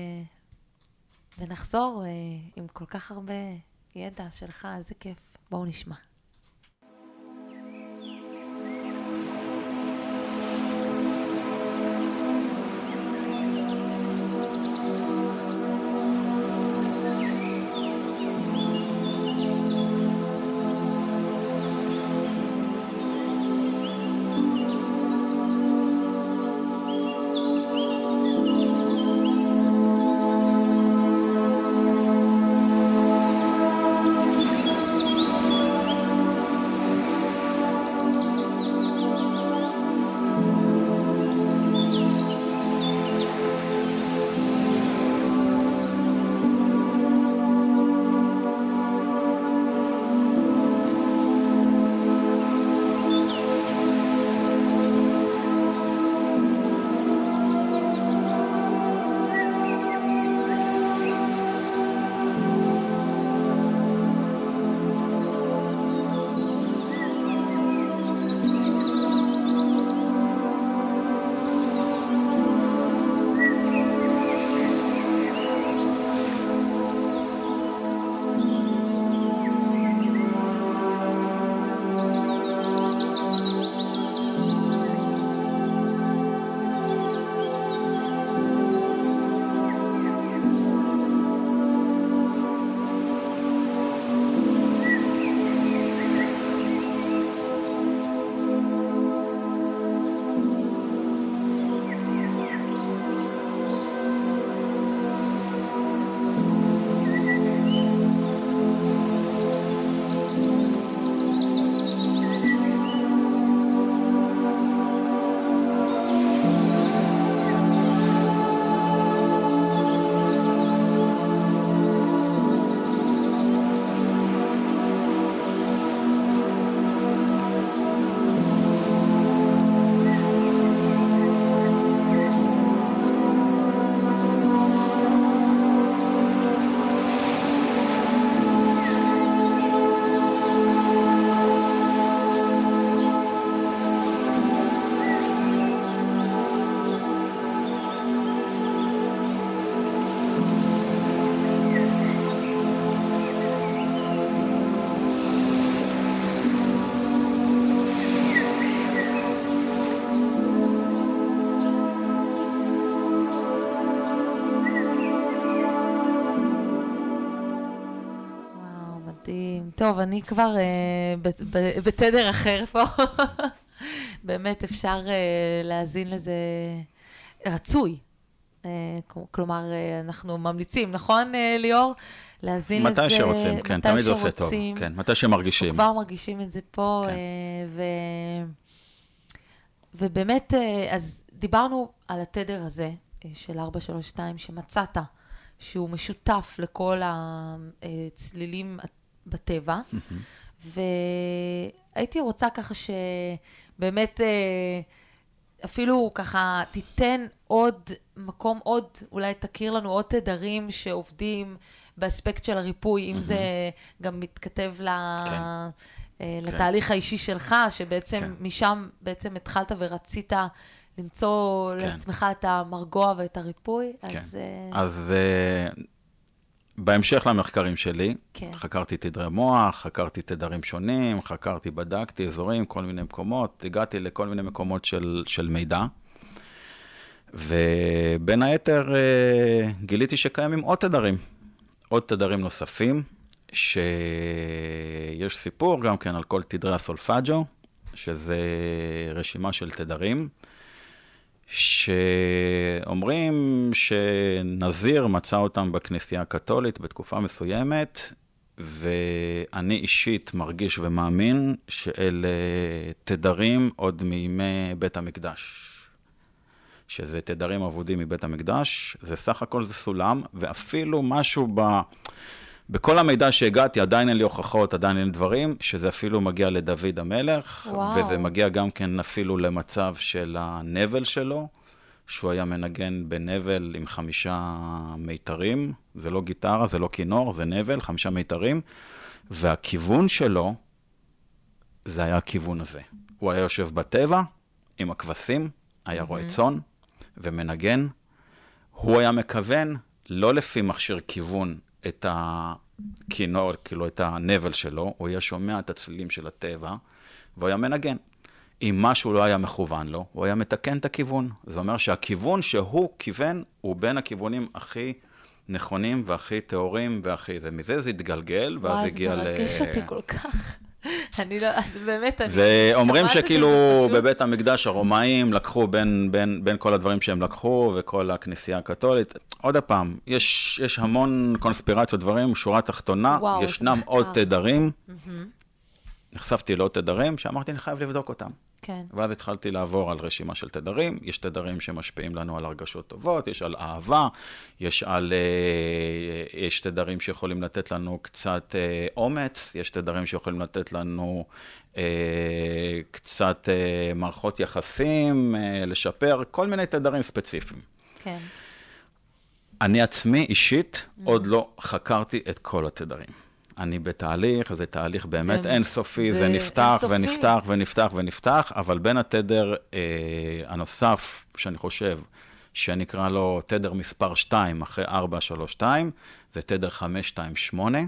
ונחזור אה, עם כל כך הרבה ידע שלך, איזה כיף. בואו נשמע. טוב, אני כבר uh, בתדר אחר פה. באמת אפשר uh, להאזין לזה רצוי. Uh, כלומר, uh, אנחנו ממליצים, נכון, uh, ליאור? להאזין לזה... מתי שרוצים, כן, תמיד זה עושה טוב. כן, מתי שמרגישים. כבר מרגישים את זה פה, כן. uh, ו... ובאמת, uh, אז דיברנו על התדר הזה uh, של ארבע שלוש שתיים, שמצאת, שהוא משותף לכל הצלילים בטבע, והייתי רוצה ככה שבאמת אפילו ככה תיתן עוד מקום, עוד, אולי תכיר לנו עוד תדרים שעובדים באספקט של הריפוי, אם זה גם מתכתב ל... לתהליך האישי שלך, שבעצם משם בעצם התחלת ורצית למצוא לעצמך את המרגוע ואת הריפוי. אז בהמשך למחקרים שלי, חקרתי תדרי מוח, חקרתי תדרים שונים, חקרתי, בדקתי אזורים, כל מיני מקומות, הגעתי לכל מיני מקומות של, של מידע, ובין היתר גיליתי שקיימים עוד תדרים, עוד תדרים נוספים, שיש סיפור גם כן על כל תדרי הסולפג'ו, שזה רשימה של תדרים, שאומרים שנזיר מצא אותם בכנסייה הקתולית בתקופה מסוימת, ואני אישית מרגיש ומאמין שאלה תדרים עוד מימי בית המקדש. שזה תדרים עבודים מבית המקדש, זה סך הכל זה סולם, ואפילו משהו ב... בכל המידע שהגעתי, עדיין אין לי הוכחות, עדיין אין דברים, שזה אפילו מגיע לדוד המלך, וואו. וזה מגיע גם כן אפילו למצב של הנבל שלו, שהוא היה מנגן בנבל עם חמישה מיתרים, זה לא גיטרה, זה לא כינור, זה נבל, חמישה מיתרים, והכיוון שלו, זה היה הכיוון הזה. הוא היה יושב בטבע, עם הכבשים, היה רואה צאן, ומנגן. הוא היה מכוון, לא לפי מכשיר כיוון, את הכינור, כאילו את הנבל שלו, הוא היה שומע את הצלילים של הטבע, והוא היה מנגן. אם משהו לא היה מכוון לו, הוא היה מתקן את הכיוון. זה אומר שהכיוון שהוא כיוון, הוא בין הכיוונים הכי נכונים והכי תיאוריים והכי זה. מזה זה התגלגל, ואז הגיע ל... וואי, זה מרגש אותי כל כך. אני לא, באמת, אני... זה אומרים שכאילו בבית המקדש הרומאים לקחו בין, בין, בין כל הדברים שהם לקחו, וכל הכנסייה הקתולית. עוד הפעם, יש, יש המון קונספירציות דברים, שורה תחתונה, וואו, ישנם עוד תדרים. Mm-hmm. נחשפתי לעוד תדרים, שאמרתי, אני חייב לבדוק אותם. כן. ואז התחלתי לעבור על רשימה של תדרים, יש תדרים שמשפיעים לנו על הרגשות טובות, יש על אהבה, יש על, יש תדרים שיכולים לתת לנו קצת אומץ, יש תדרים שיכולים לתת לנו קצת מערכות יחסים, לשפר, כל מיני תדרים ספציפיים. כן. אני עצמי אישית עוד לא חקרתי את כל התדרים. אני בתהליך, זה תהליך באמת אינסופי, זה נפתח ונפתח ונפתח ונפתח, אבל בין התדר הנוסף, שאני חושב, שנקרא לו תדר מספר שתיים, אחרי ארבע שלוש שתיים, זה תדר חמש שתיים שמונה,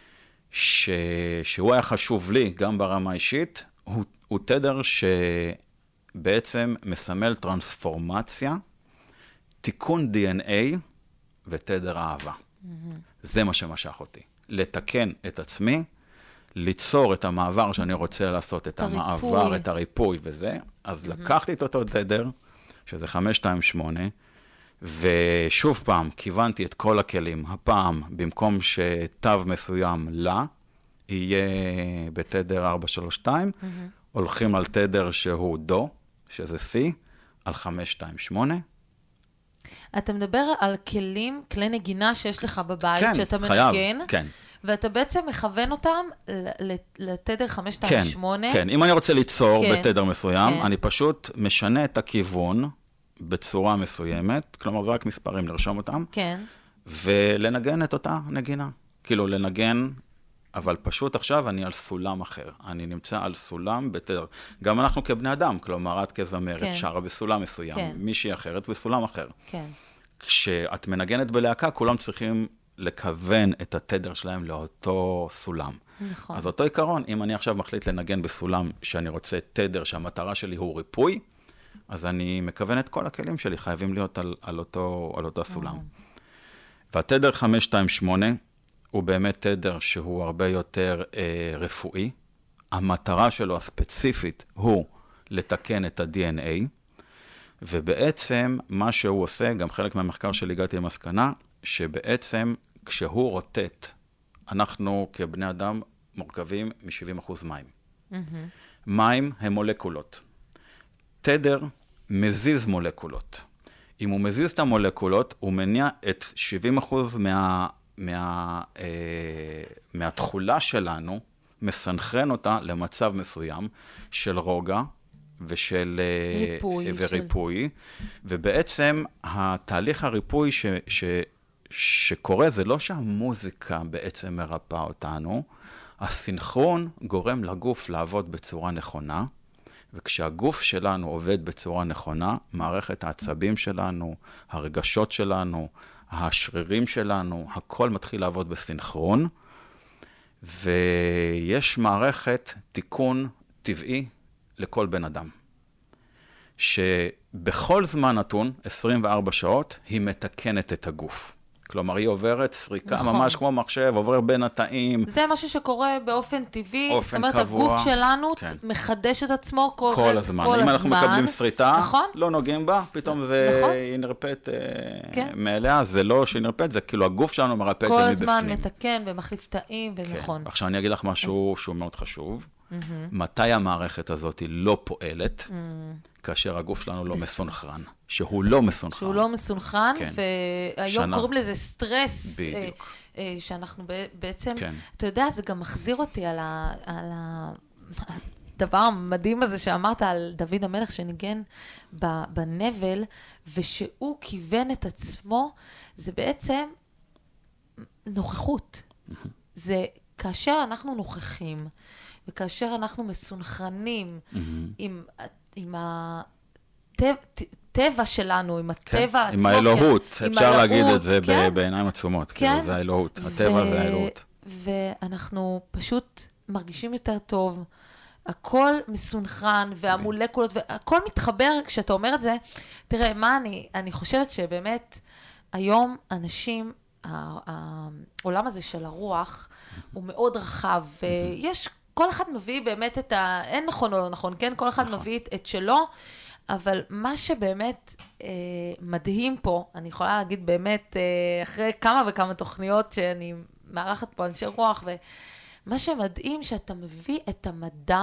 שהוא היה חשוב לי, גם ברמה האישית, הוא תדר שבעצם מסמל טרנספורמציה, תיקון די אן איי ותדר אהבה. זה מה שמשך אותי. לתקן את עצמי, ליצור את המעבר שאני רוצה לעשות, את המעבר, את הריפוי וזה. אז לקחתי את אותו תדר, שזה חמש שתיים שמונה, ושוב פעם, כיוונתי את כל הכלים. הפעם, במקום שתו מסוים לה, יהיה בתדר ארבע שלוש שתיים, הולכים על תדר שהוא דו, שזה C, על חמש שתיים שמונה. אתה מדבר על כלים, כלי נגינה שיש לך בבית, כן, שאתה חייב, מנגן, כן. ואתה בעצם מכוון אותם לתדר חמש שתיים שמונה. כן, כן. אם אני רוצה ליצור כן. בתדר מסוים, כן. אני פשוט משנה את הכיוון בצורה מסוימת, כלומר זה רק מספרים לרשום אותם, כן. ולנגן את אותה נגינה. כאילו לנגן, אבל פשוט עכשיו אני על סולם אחר. אני נמצא על סולם בתדר. גם אנחנו כבני אדם, כלומר את כזמרת, כן. שרה בסולם מסוים, כן. מישהי אחרת בסולם אחר. כן. כשאת מנגנת בלהקה, כולם צריכים לכוון את התדר שלהם לאותו סולם. נכון. אז אותו עיקרון, אם אני עכשיו מחליט לנגן בסולם שאני רוצה תדר שהמטרה שלי הוא ריפוי, אז אני מכוון את כל הכלים שלי, חייבים להיות על, על, אותו, על אותו סולם. והתדר חמש שתיים שמונה הוא באמת תדר שהוא הרבה יותר אה, רפואי. המטרה שלו הספציפית הוא לתקן את ה-די אן איי, ובעצם מה שהוא עושה, גם חלק מהמחקר שלי הגעתי למסקנה, שבעצם כשהוא רוטט, אנחנו כבני אדם מורכבים מ-שבעים אחוז מים. מים הם מולקולות. תדר מזיז מולקולות. אם הוא מזיז את המולקולות, הוא מניע את שבעים אחוז מה, מה, אה, מהתחולה שלנו, מסנכרן אותה למצב מסוים של רוגע ושל ריפוי, וריפוי. של... ובעצם התהליך הריפוי ש, ש, שקורה, זה לא שהמוזיקה בעצם מרפאה אותנו, הסינכרון גורם לגוף לעבוד בצורה נכונה, וכשהגוף שלנו עובד בצורה נכונה, מערכת העצבים שלנו, הרגשות שלנו, השרירים שלנו, הכל מתחיל לעבוד בסינכרון, ויש מערכת תיקון טבעי לכל בן אדם, שבכל זמן נתון, עשרים וארבע שעות, היא מתקנת את הגוף. כלומר, היא עוברת סריקה, נכון. ממש כמו מחשב, עובר בין התאים. זה משהו שקורה באופן טבעי. אופן זאת אומרת, קבוע. הגוף שלנו כן. מחדש את עצמו כל, כל הזמן. כל אם הזמן. אנחנו מקבלים סריטה, נכון? לא נוגעים בה, פתאום זה נכון? היא נרפאת כן. מאליה. זה לא שהיא נרפאת, זה כאילו הגוף שלנו מרפא את זה כל מבפנים. הזמן מתקן ומחליף תאים, ונכון. כן. עכשיו אני אגיד לך משהו אז... שהוא מאוד חשוב. מתי המערכת הזאת היא לא פועלת? כאשר הגוף שלנו לא מסונכרן. שהוא לא מסונכרן. שהוא לא מסונכרן, כן. והיום שנה. קוראים לזה סטרס. בדיוק. אה, אה, שאנחנו בעצם, כן. אתה יודע, זה גם מחזיר אותי על ה... על ה... הדבר המדהים הזה שאמרת על דוד המלך שניגן בנבל, ושהוא כיוון את עצמו, זה בעצם נוכחות. זה כאשר אנחנו נוכחים, וכאשר אנחנו מסונכרנים עם, עם הטבע שלנו, עם הטבע עצמו. עם האלוהות, אפשר להגיד את זה כן? בעיניים עצומות. כן. כאילו, זה האלוהות, הטבע זה האלוהות. ואנחנו פשוט מרגישים יותר טוב, הכל מסונכרן, והמולקולות, והכל מתחבר כשאתה אומר את זה. תראה, מה אני, אני חושבת שבאמת, היום אנשים, העולם הזה של הרוח, הוא מאוד רחב, ויש, כל אחד מביא באמת את ה... אין נכון או לא נכון, כן? כל אחד מביא את שלו, אבל מה שבאמת אה, מדהים פה, אני יכולה להגיד באמת, אה, אחרי כמה וכמה תוכניות שאני מערכת פה אנשי רוח, ומה שמדהים שאתה מביא את המדע,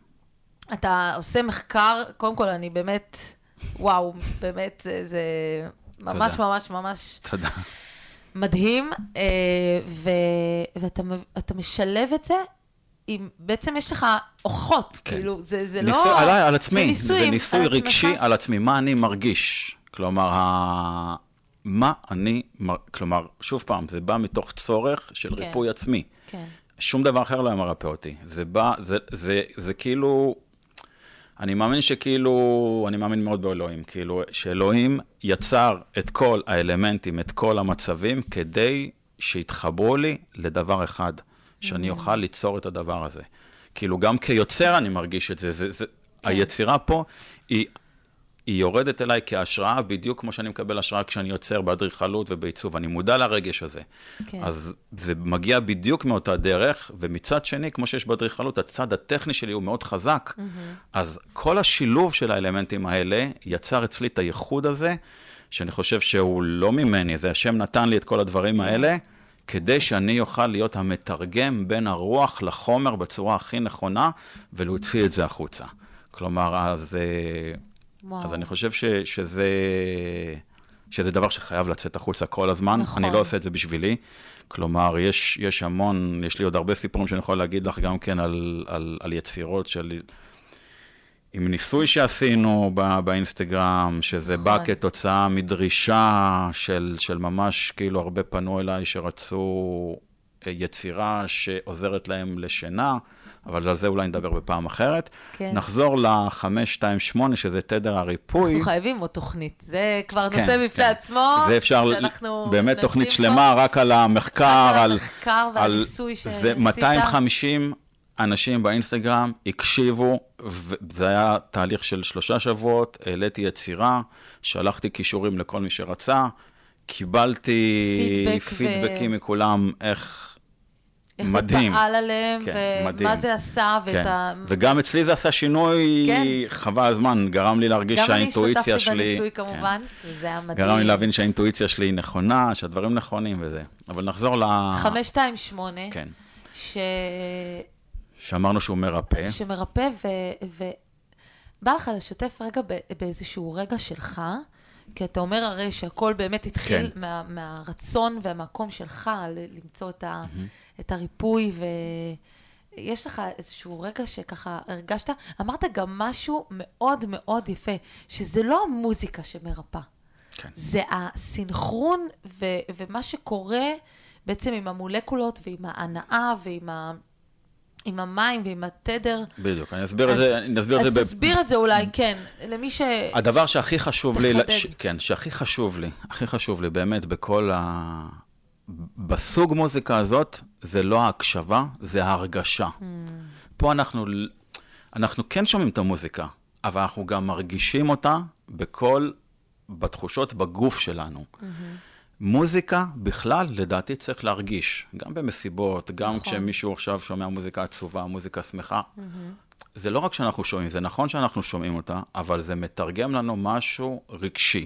אתה עושה מחקר, קודם כל אני באמת, וואו, באמת זה, זה ממש תודה. ממש ממש תודה. מדהים, אה, ו, ואתה אתה משלב את זה, עם, בעצם יש לך הוכחות, כן. כאילו, זה, זה ניסוי, לא... עליי, על עצמי, זה ניסוי, זה ניסוי על רגשי עצמך. על עצמי, מה אני מרגיש. כלומר, ה... מה אני, מר... כלומר, שוב פעם, זה בא מתוך צורך של כן. ריפוי עצמי. כן. שום דבר אחר לא היה מרפא אותי. זה בא, זה, זה, זה כאילו, אני מאמין שכאילו, אני מאמין מאוד באלוהים, כאילו, שאלוהים יצר את כל האלמנטים, את כל המצבים, כדי שיתחברו לי לדבר אחד, שאני אוכל ליצור את הדבר הזה. כאילו, גם כיוצר אני מרגיש את זה. זה, זה כן. היצירה פה, היא, היא יורדת אליי כהשראה, בדיוק כמו שאני מקבל השראה כשאני יוצר באדריכלות ובעיצוב. אני מודע לרגש הזה. כן. אז זה מגיע בדיוק מאותה דרך, ומצד שני, כמו שיש באדריכלות, הצד הטכני שלי הוא מאוד חזק. אז כל השילוב של האלמנטים האלה יצר אצלי את הייחוד הזה, שאני חושב שהוא לא ממני, זה השם נתן לי את כל הדברים האלה, כדי שאני אוכל להיות המתרגם בין הרוח לחומר בצורה הכי נכונה, ולהוציא את זה החוצה. כלומר, אז, אז אני חושב ש, שזה, שזה דבר שחייב לצאת החוצה כל הזמן. נכון. אני לא עושה את זה בשבילי. כלומר, יש, יש המון, יש לי עוד הרבה סיפורים שאני יכול להגיד לך גם כן על, על, על יצירות של... עם ניסוי שעשינו בא, באינסטגרם, שזה נכון. בא כתוצאה מדרישה של, של ממש, כאילו הרבה פנו אליי שרצו יצירה שעוזרת להם לשינה, אבל על זה אולי נדבר בפעם אחרת. כן. נחזור ל-חמש שתיים שמונה, שזה תדר הריפוי. אנחנו חייבים עוד תוכנית, זה כבר כן, נושא בפני כן. עצמו. זה אפשר, שאנחנו באמת נשים תוכנית פה. שלמה, רק על המחקר, רק על על, המחקר על והניסוי שעשית. זה מאתיים וחמישים אנשים באינסטגרם הקשיבו, וזה היה תהליך של שלושה שבועות, העליתי יצירה, שלחתי קישורים לכל מי שרצה, קיבלתי פידבק פידבקים ו... מכולם, איך, איך מדהים. זה פעל עליהם, כן, ומה מדהים. זה עשה, ואת כן. ה... וגם אצלי זה עשה שינוי, כן. חבל הזמן, גרם לי להרגיש גם אני שהאינטואיציה שותפתי שלי... בניסוי כן. כמובן, וזה היה מדהים. גרם לי להבין שהאינטואיציה שלי היא נכונה, שהדברים נכונים וזה. אבל נחזור ל... חמש שתיים שמונה, כן. ש... שאמרנו שהוא מרפא. שמרפא, ו... ו... בא לך לשתף רגע ב... באיזשהו רגע שלך, כי אתה אומר הרי שהכל באמת התחיל כן. מה... מהרצון והמקום שלך ל... למצוא את, ה... את הריפוי, ויש לך איזשהו רגע שככה הרגשת, אמרת גם משהו מאוד מאוד יפה, שזה לא המוזיקה שמרפא, כן. זה הסינכרון ו... ומה שקורה בעצם עם המולקולות ועם ההנאה ועם ה... עם המים ועם התדר. בדיוק, אני אסביר את זה, אני אסביר את זה. אז תסביר את זה אולי, כן, למי ש... הדבר שהכי חשוב לי, תחדד. ש... כן, שהכי חשוב לי, הכי חשוב לי באמת בכל ה... בסוג מוזיקה הזאת, זה לא ההקשבה, זה ההרגשה. Mm. פה אנחנו, אנחנו כן שומעים את המוזיקה, אבל אנחנו גם מרגישים אותה בכל, בתחושות בגוף שלנו. Mm-hmm. מוזיקה בכלל, לדעתי, צריך להרגיש. גם במסיבות, גם נכון. כשמישהו עכשיו שומע מוזיקה עצובה, מוזיקה שמחה. Mm-hmm. זה לא רק שאנחנו שומעים, זה נכון שאנחנו שומעים אותה, אבל זה מתרגם לנו משהו רגשי.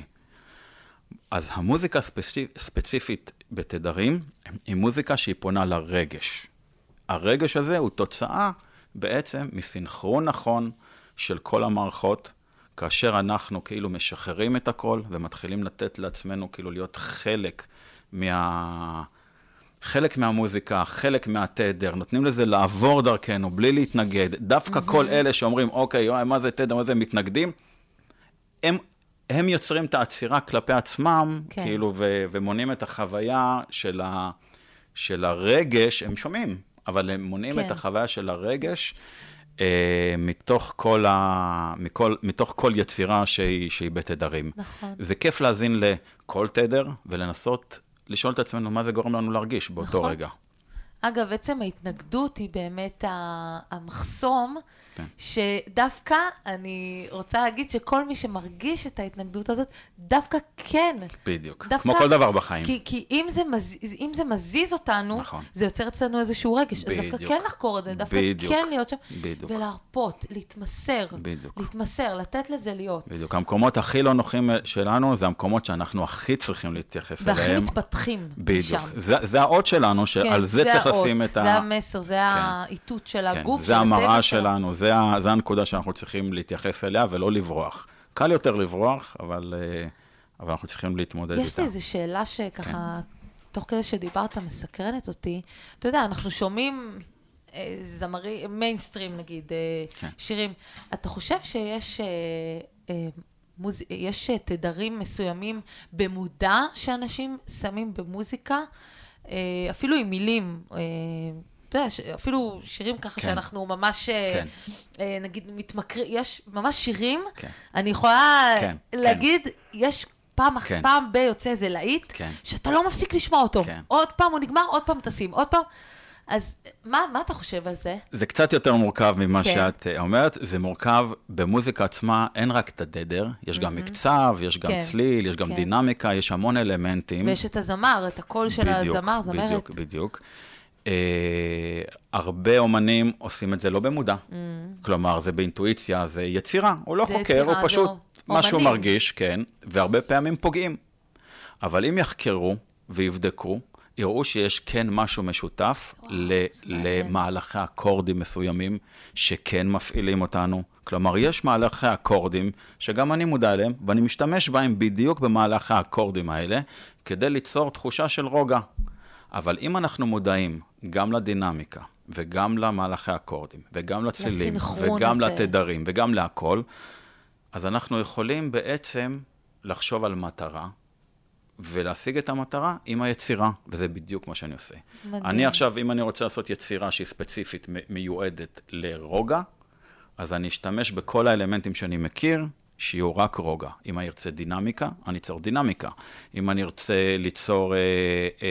אז המוזיקה ספציפ... ספציפית בתדרים, היא מוזיקה שהיא פונה לרגש. הרגש הזה הוא תוצאה בעצם מסינכרון נכון של כל המערכות, כאשר אנחנו כאילו משחררים את הכל, ומתחילים לתת לעצמנו כאילו להיות חלק מה... חלק מהמוזיקה, חלק מהתדר, נותנים לזה לעבור דרכנו, בלי להתנגד. דווקא mm-hmm. כל אלה שאומרים, אוקיי, יואי, מה זה תדר, מה זה מתנגדים, הם, הם יוצרים את העצירה כלפי עצמם, כן. כאילו, ו, ומונים את החוויה של, ה, של הרגש, הם שומעים, אבל הם מונים כן. את החוויה של הרגש, אה, מתוך כל ה, מכל, מתוך כל יצירה שהיא, שהיא בתדרים. נכון. זה כיף להזין לכל תדר, ולנסות לשאול את עצמנו מה זה גורם לנו להרגיש באותו נכון. רגע. אגב, עצם ההתנגדות היא באמת המחסום, כן. שדווקא אני רוצה להגיד שכל מי שמרגיש את ההתנגדות הזאת, דווקא כן. בדיוק, דווקא, כמו כל דבר בחיים. כי, כי אם, זה מזיז, אם זה מזיז אותנו, נכון. זה יוצר אצלנו איזשהו רגש. בדיוק. אז דווקא כן לחקור את זה, דווקא בדיוק. כן להיות שם, בדיוק. ולהרפות, להתמסר, בדיוק. להתמסר, לתת לזה להיות. בדיוק, המקומות הכי לא נוחים שלנו, זה המקומות שאנחנו הכי צריכים להתייחס והכי אליהם. והכי מתפתחים בדיוק. שם. זה, זה האות שלנו, שעל כן, זה, זה צריך האות, לשים את זה ה... זה המסר, זה כן. האיתות של הגוף, כן, של זה המראה שלנו. שלנו, זה, זה הנקודה שאנחנו צריכים להתייחס אליה ולא לברוח. קל יותר לברוח, אבל, אבל אנחנו צריכים להתמודד איתה. יש לי איזו שאלה שככה, כן. תוך כדי שדיברת, מסקרנת אותי. אתה יודע, אנחנו שומעים זמרי, מיינסטרים נגיד, כן. שירים. אתה חושב שיש... מוז... יש תדרים מסוימים במודע שאנשים שמים במוזיקה, אפילו עם מילים, אתה יודע, אפילו שירים ככה כן. שאנחנו ממש, כן. נגיד, מתמכרים, יש ממש שירים, כן. אני יכולה כן. להגיד, כן. יש פעם, כן. פעם ביוצא איזה להיט, כן. שאתה לא מפסיק לשמוע אותו. כן. עוד פעם הוא נגמר, עוד פעם תשים, עוד פעם. אז מה, מה אתה חושב על זה? זה קצת יותר מורכב ממה כן. שאת אומרת. זה מורכב במוזיקה עצמה, אין רק את הדדר, יש mm-hmm. גם מקצב, יש גם כן. צליל, יש גם כן. דינמיקה, יש המון אלמנטים. ויש את הזמר, את הקול של בדיוק, הזמר, זמרת. בדיוק, בדיוק. אה, הרבה אומנים עושים את זה לא במודע. Mm-hmm. כלומר, זה באינטואיציה, זה יצירה. הוא לא חוקר, יצירה, הוא פשוט לא. משהו אומנים. מרגיש, כן, והרבה פעמים פוגעים. אבל אם יחקרו ויבדקו, יראו שיש כן משהו משותף למהלכי אקורדים מסוימים שכן מפעילים אותנו. כלומר, יש מהלכי אקורדים שגם אני מודע אליהם, ואני משתמש בהם בדיוק במהלכי האקורדים האלה, כדי ליצור תחושה של רוגע. אבל אם אנחנו מודעים גם לדינמיקה, וגם למהלכי האקורדים, וגם לצלילים, וגם הזה. לתדרים, וגם להכל, אז אנחנו יכולים בעצם לחשוב על מטרה, ולהשיג את המטרה עם היצירה, וזה בדיוק מה שאני עושה. מדהים. אני עכשיו, אם אני רוצה לעשות יצירה שהיא ספציפית מיועדת לרוגע, אז אני אשתמש בכל האלמנטים שאני מכיר, שיהיו רק רוגע. אם אני ארצה דינמיקה, אני אצור דינמיקה. אם אני ארצה ליצור אה, אה,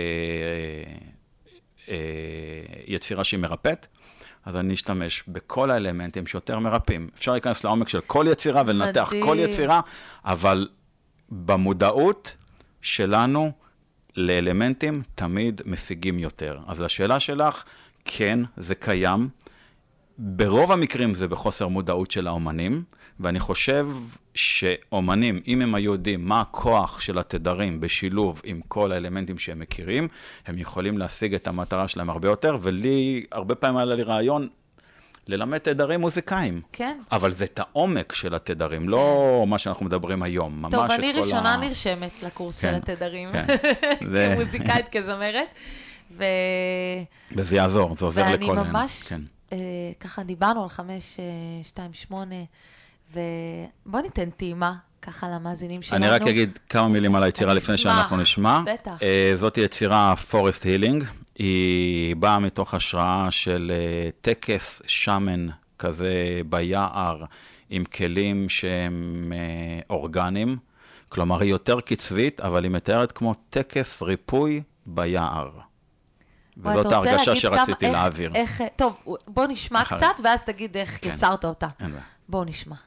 אה, יצירה שהיא מרפאת, אז אני אשתמש בכל האלמנטים שיותר מרפאים. אפשר להיכנס לעומק של כל יצירה ולנתח מדהים. כל יצירה, אבל במודעות, שלנו לאלמנטים תמיד משיגים יותר. אז לשאלה שלך, כן, זה קיים. ברוב המקרים זה בחוסר מודעות של האומנים, ואני חושב שאומנים, אם הם היו יודעים מה הכוח של התדרים בשילוב עם כל האלמנטים שהם מכירים, הם יכולים להשיג את המטרה שלהם הרבה יותר, ולי, הרבה פעמים היה לי רעיון, ללמד תדרים מוזיקאים. כן. אבל זה את העומק של התדרים, לא מה שאנחנו מדברים היום. ממש טוב, את אני כל ראשונה ה... נרשמת לקורס כן, של התדרים, כן. זה- כמוזיקאית, כזמרת, ו... וזה יעזור, זה עוזר ואני לכל... ממש, כן. אה, ככה דיברנו על חמש, שתיים, שמונה, ובוא ניתן טעימה, ככה למאזינים שלנו. אני רק אגיד כמה מילים על היצירה אני לפני אשמח, שאנחנו נשמע. בטח. אה, זאת יצירה פורסט הילינג, היא באה מתוך השראה של אה, טקס שמן כזה ביער, עם כלים שהם אה, אורגניים, כלומר היא יותר קצבית, אבל היא מתארת כמו טקס ריפוי ביער. וואי, וזאת אתה רוצה ההרגשה להגיד כמה- שרציתי איך- להעביר. איך, טוב, בוא נשמע אחרי. קצת, ואז תגיד איך כן. יצרת אותה. אין בעיה. בואו נשמע.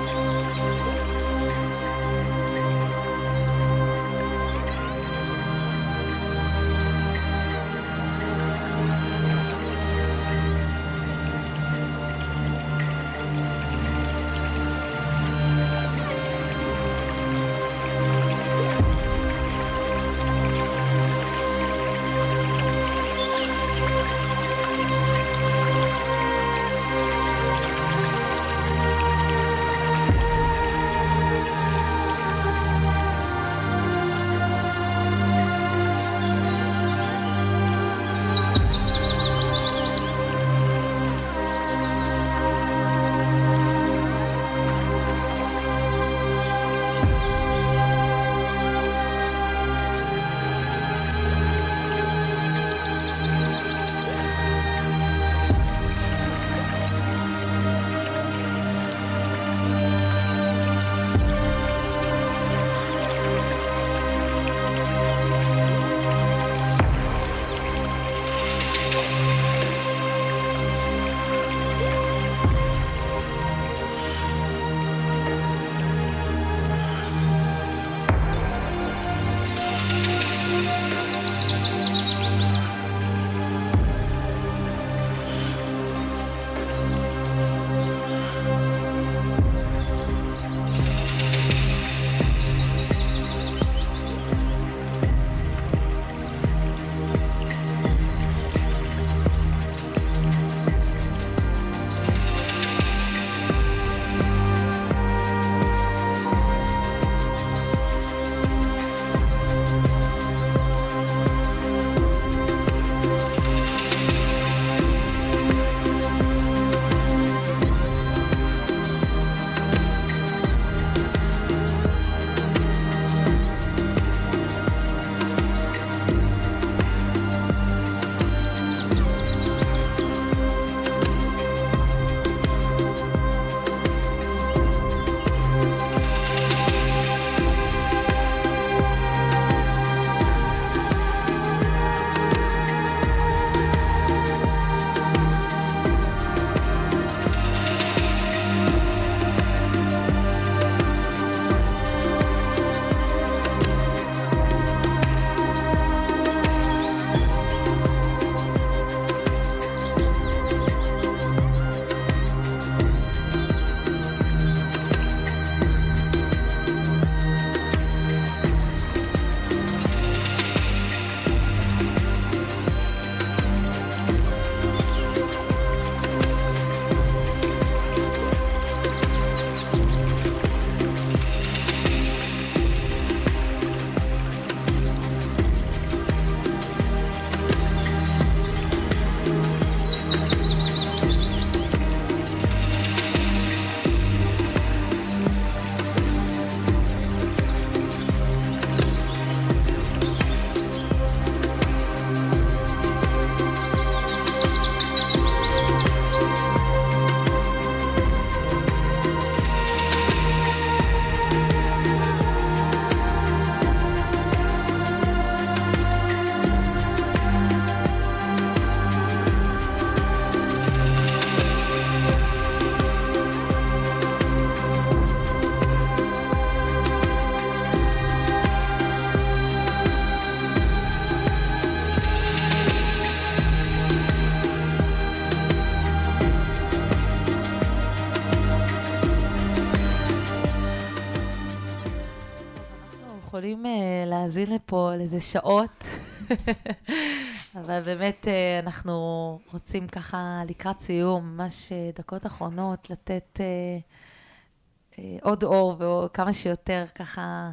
Oh יכולים uh, להאזין לפה לאיזה שעות, אבל באמת uh, אנחנו רוצים ככה לקראת סיום, ממש uh, דקות אחרונות, לתת uh, uh, עוד אור וכמה שיותר ככה.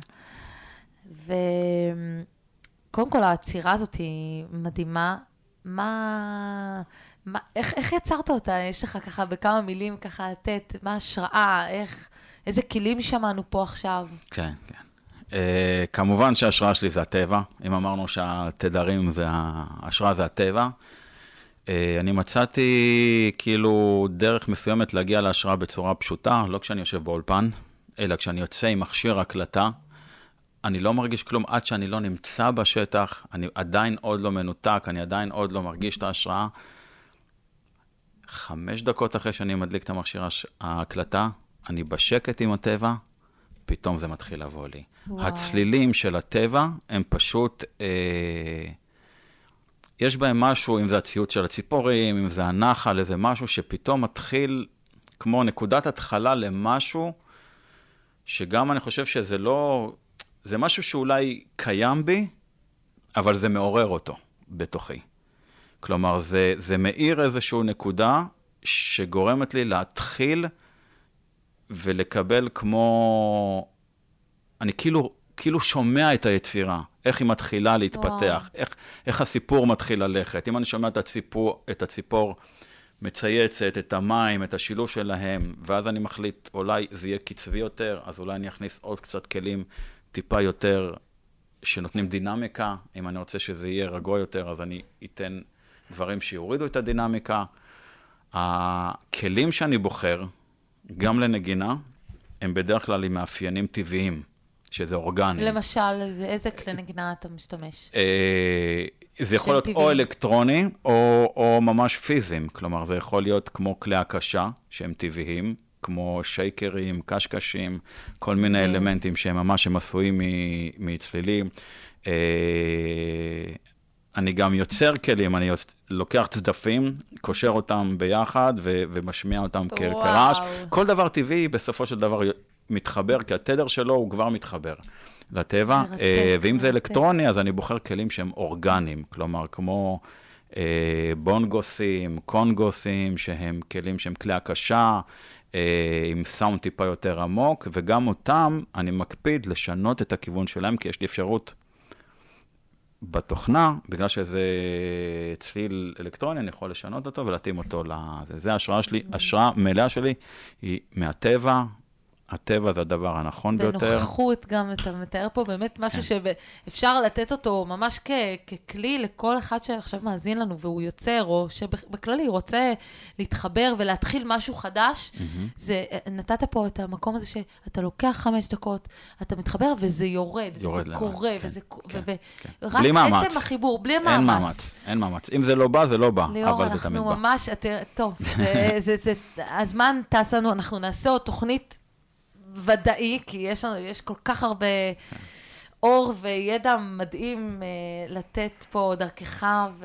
וקודם כל, העצירה הזאת היא מדהימה. מה... מה איך, איך יצרת אותה? יש לך ככה בכמה מילים ככה לתת, מה השראה, איך... איזה כלים שמענו פה עכשיו? כן, כן. Uh, כמובן שההשראה שלי זה הטבע. אם אמרנו שהתדרים זה, ההשראה זה הטבע. Uh, אני מצאתי כאילו דרך מסוימת להגיע להשראה בצורה פשוטה, לא כשאני יושב באולפן, אלא כשאני יוצא עם מכשיר הקלטה, אני לא מרגיש כלום עד שאני לא נמצא בשטח, אני עדיין עוד לא מנותק, אני עדיין עוד לא מרגיש את ההשראה. חמש דקות אחרי שאני מדליק את המכשיר ההקלטה, אני בשקט עם הטבע, פתאום זה מתחיל לבוא לי. וואו. הצלילים של הטבע הם פשוט, אה, יש בהם משהו, אם זה הציוץ של הציפורים, אם זה הנחל, איזה משהו שפתאום מתחיל כמו נקודת התחלה למשהו, שגם אני חושב שזה לא, זה משהו שאולי קיים בי, אבל זה מעורר אותו בתוכי. כלומר, זה, זה מאיר איזשהו נקודה שגורמת לי להתחיל ולקבל כמו, אני כאילו, כאילו שומע את היצירה, איך היא מתחילה להתפתח, איך, איך הסיפור מתחיל ללכת. אם אני שומע את הציפור, את הציפור מצייצת, את המים, את השילוב שלהם, ואז אני מחליט, אולי זה יהיה קצבי יותר, אז אולי אני אכניס עוד קצת כלים טיפה יותר, שנותנים דינמיקה. אם אני רוצה שזה יהיה רגוע יותר, אז אני אתן דברים שיורידו את הדינמיקה. הכלים שאני בוחר, גם לנגינה, הם בדרך כלל עם מאפיינים טבעיים, שזה אורגני. למשל, איזה כלי נגינה אתה משתמש? זה יכול להיות או אלקטרוני, או, או ממש פיזיים. כלומר, זה יכול להיות כמו כלי הקשה, שהם טבעיים, כמו שייקרים, קשקשים, כל מיני אלמנטים שהם ממש הם עשויים מצלילים. אני גם יוצר כלים, אני לוקח צדפים, קושר אותם ביחד ו- ומשמיע אותם כרעש. כל דבר טבעי בסופו של דבר מתחבר, כי התדר שלו הוא כבר מתחבר לטבע. ואם זה אלקטרוני, אז אני בוחר כלים שהם אורגניים, כלומר כמו בונגוסים, קונגוסים, שהם כלים שהם כלי הקשה, עם סאונד טיפה יותר עמוק, וגם אותם אני מקפיד לשנות את הכיוון שלהם, כי יש לי אפשרות בתוכנה, בגלל שזה צליל אלקטרוני, אני יכול לשנות אותו ולהתאים אותו לזה. זה ההשראה שלי, ההשראה מלאה שלי היא מהטבע. הטבע זה הדבר הנכון ביותר. בנוכחות גם, אתה מתאר פה באמת משהו שאפשר לתת אותו ממש ככלי לכל אחד שעכשיו מאזין לנו, והוא יוצר, או שבכללי רוצה להתחבר ולהתחיל משהו חדש. זה, נתת פה את המקום הזה שאתה לוקח חמש דקות, אתה מתחבר וזה יורד, וזה קורה, וזה... בלי מאמץ. רק עצם החיבור, בלי מאמץ. אין מאמץ, אין מאמץ. אם זה לא בא, זה לא בא, אבל זה תמיד בא. אנחנו ממש, טוב, הזמן טס לנו, אנחנו נעשה עוד תוכנית ודאי, כי יש לנו, יש כל כך הרבה אור וידע מדהים uh, לתת פה דרכך,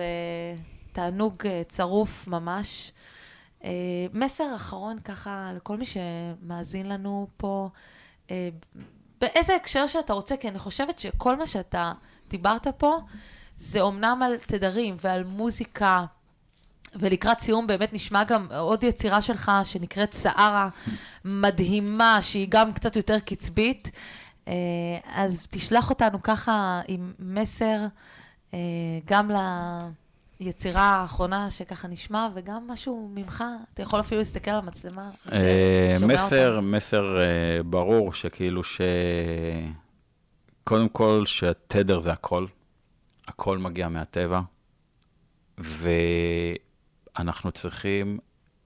ותענוג uh, צרוף ממש. Uh, מסר אחרון ככה לכל מי שמאזין לנו פה, uh, באיזה הקשר שאתה רוצה, כי אני חושבת שכל מה שאתה דיברת פה, זה אומנם על תדרים ועל מוזיקה, ולקראת סיום באמת נשמע גם עוד יצירה שלך שנקראת סערה מדהימה, שהיא גם קצת יותר קצבית. אז תשלח אותנו ככה עם מסר גם ליצירה האחרונה שככה נשמע, וגם משהו ממך. אתה יכול אפילו להסתכל על המצלמה. מסר, מסר ברור שכאילו ש... קודם כל שהתדר זה הכל. הכל מגיע מהטבע. ו... אנחנו צריכים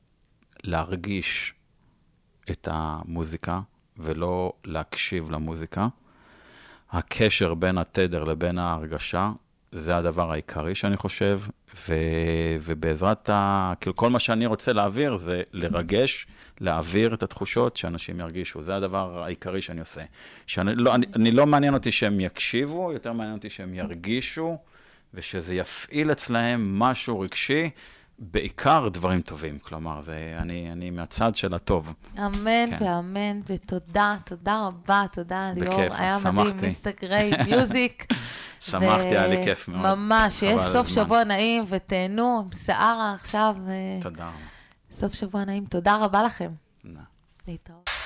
להרגיש את המוזיקה ולא להקשיב למוזיקה. הקשר בין התדר לבין ההרגשה, זה הדבר העיקרי שאני חושב, ו... ובעזרת ה... כאילו כל מה שאני רוצה להעביר זה לרגש, להעביר את התחושות שאנשים ירגישו. זה הדבר העיקרי שאני עושה. שאני לא, אני, אני לא מעניין אותי שהם יקשיבו, יותר מעניין אותי שהם ירגישו, ושזה יפעיל אצלהם משהו רגשי, בעיקר דברים טובים, כלומר, זה, אני, אני מהצד של הטוב. אמן כן. ואמן, ותודה, תודה רבה, תודה ליאור. בכיף, היה שמחתי. מדהים, מיסטר גרייט מיוזיק. שמחתי, היה לי כיף מאוד. ממש, שיש חבל סוף הזמן. שבוע נעים, ותהנו, עם שערה עכשיו. אה, תודה רבה. סוף שבוע נעים, תודה רבה לכם. תודה. להתראות.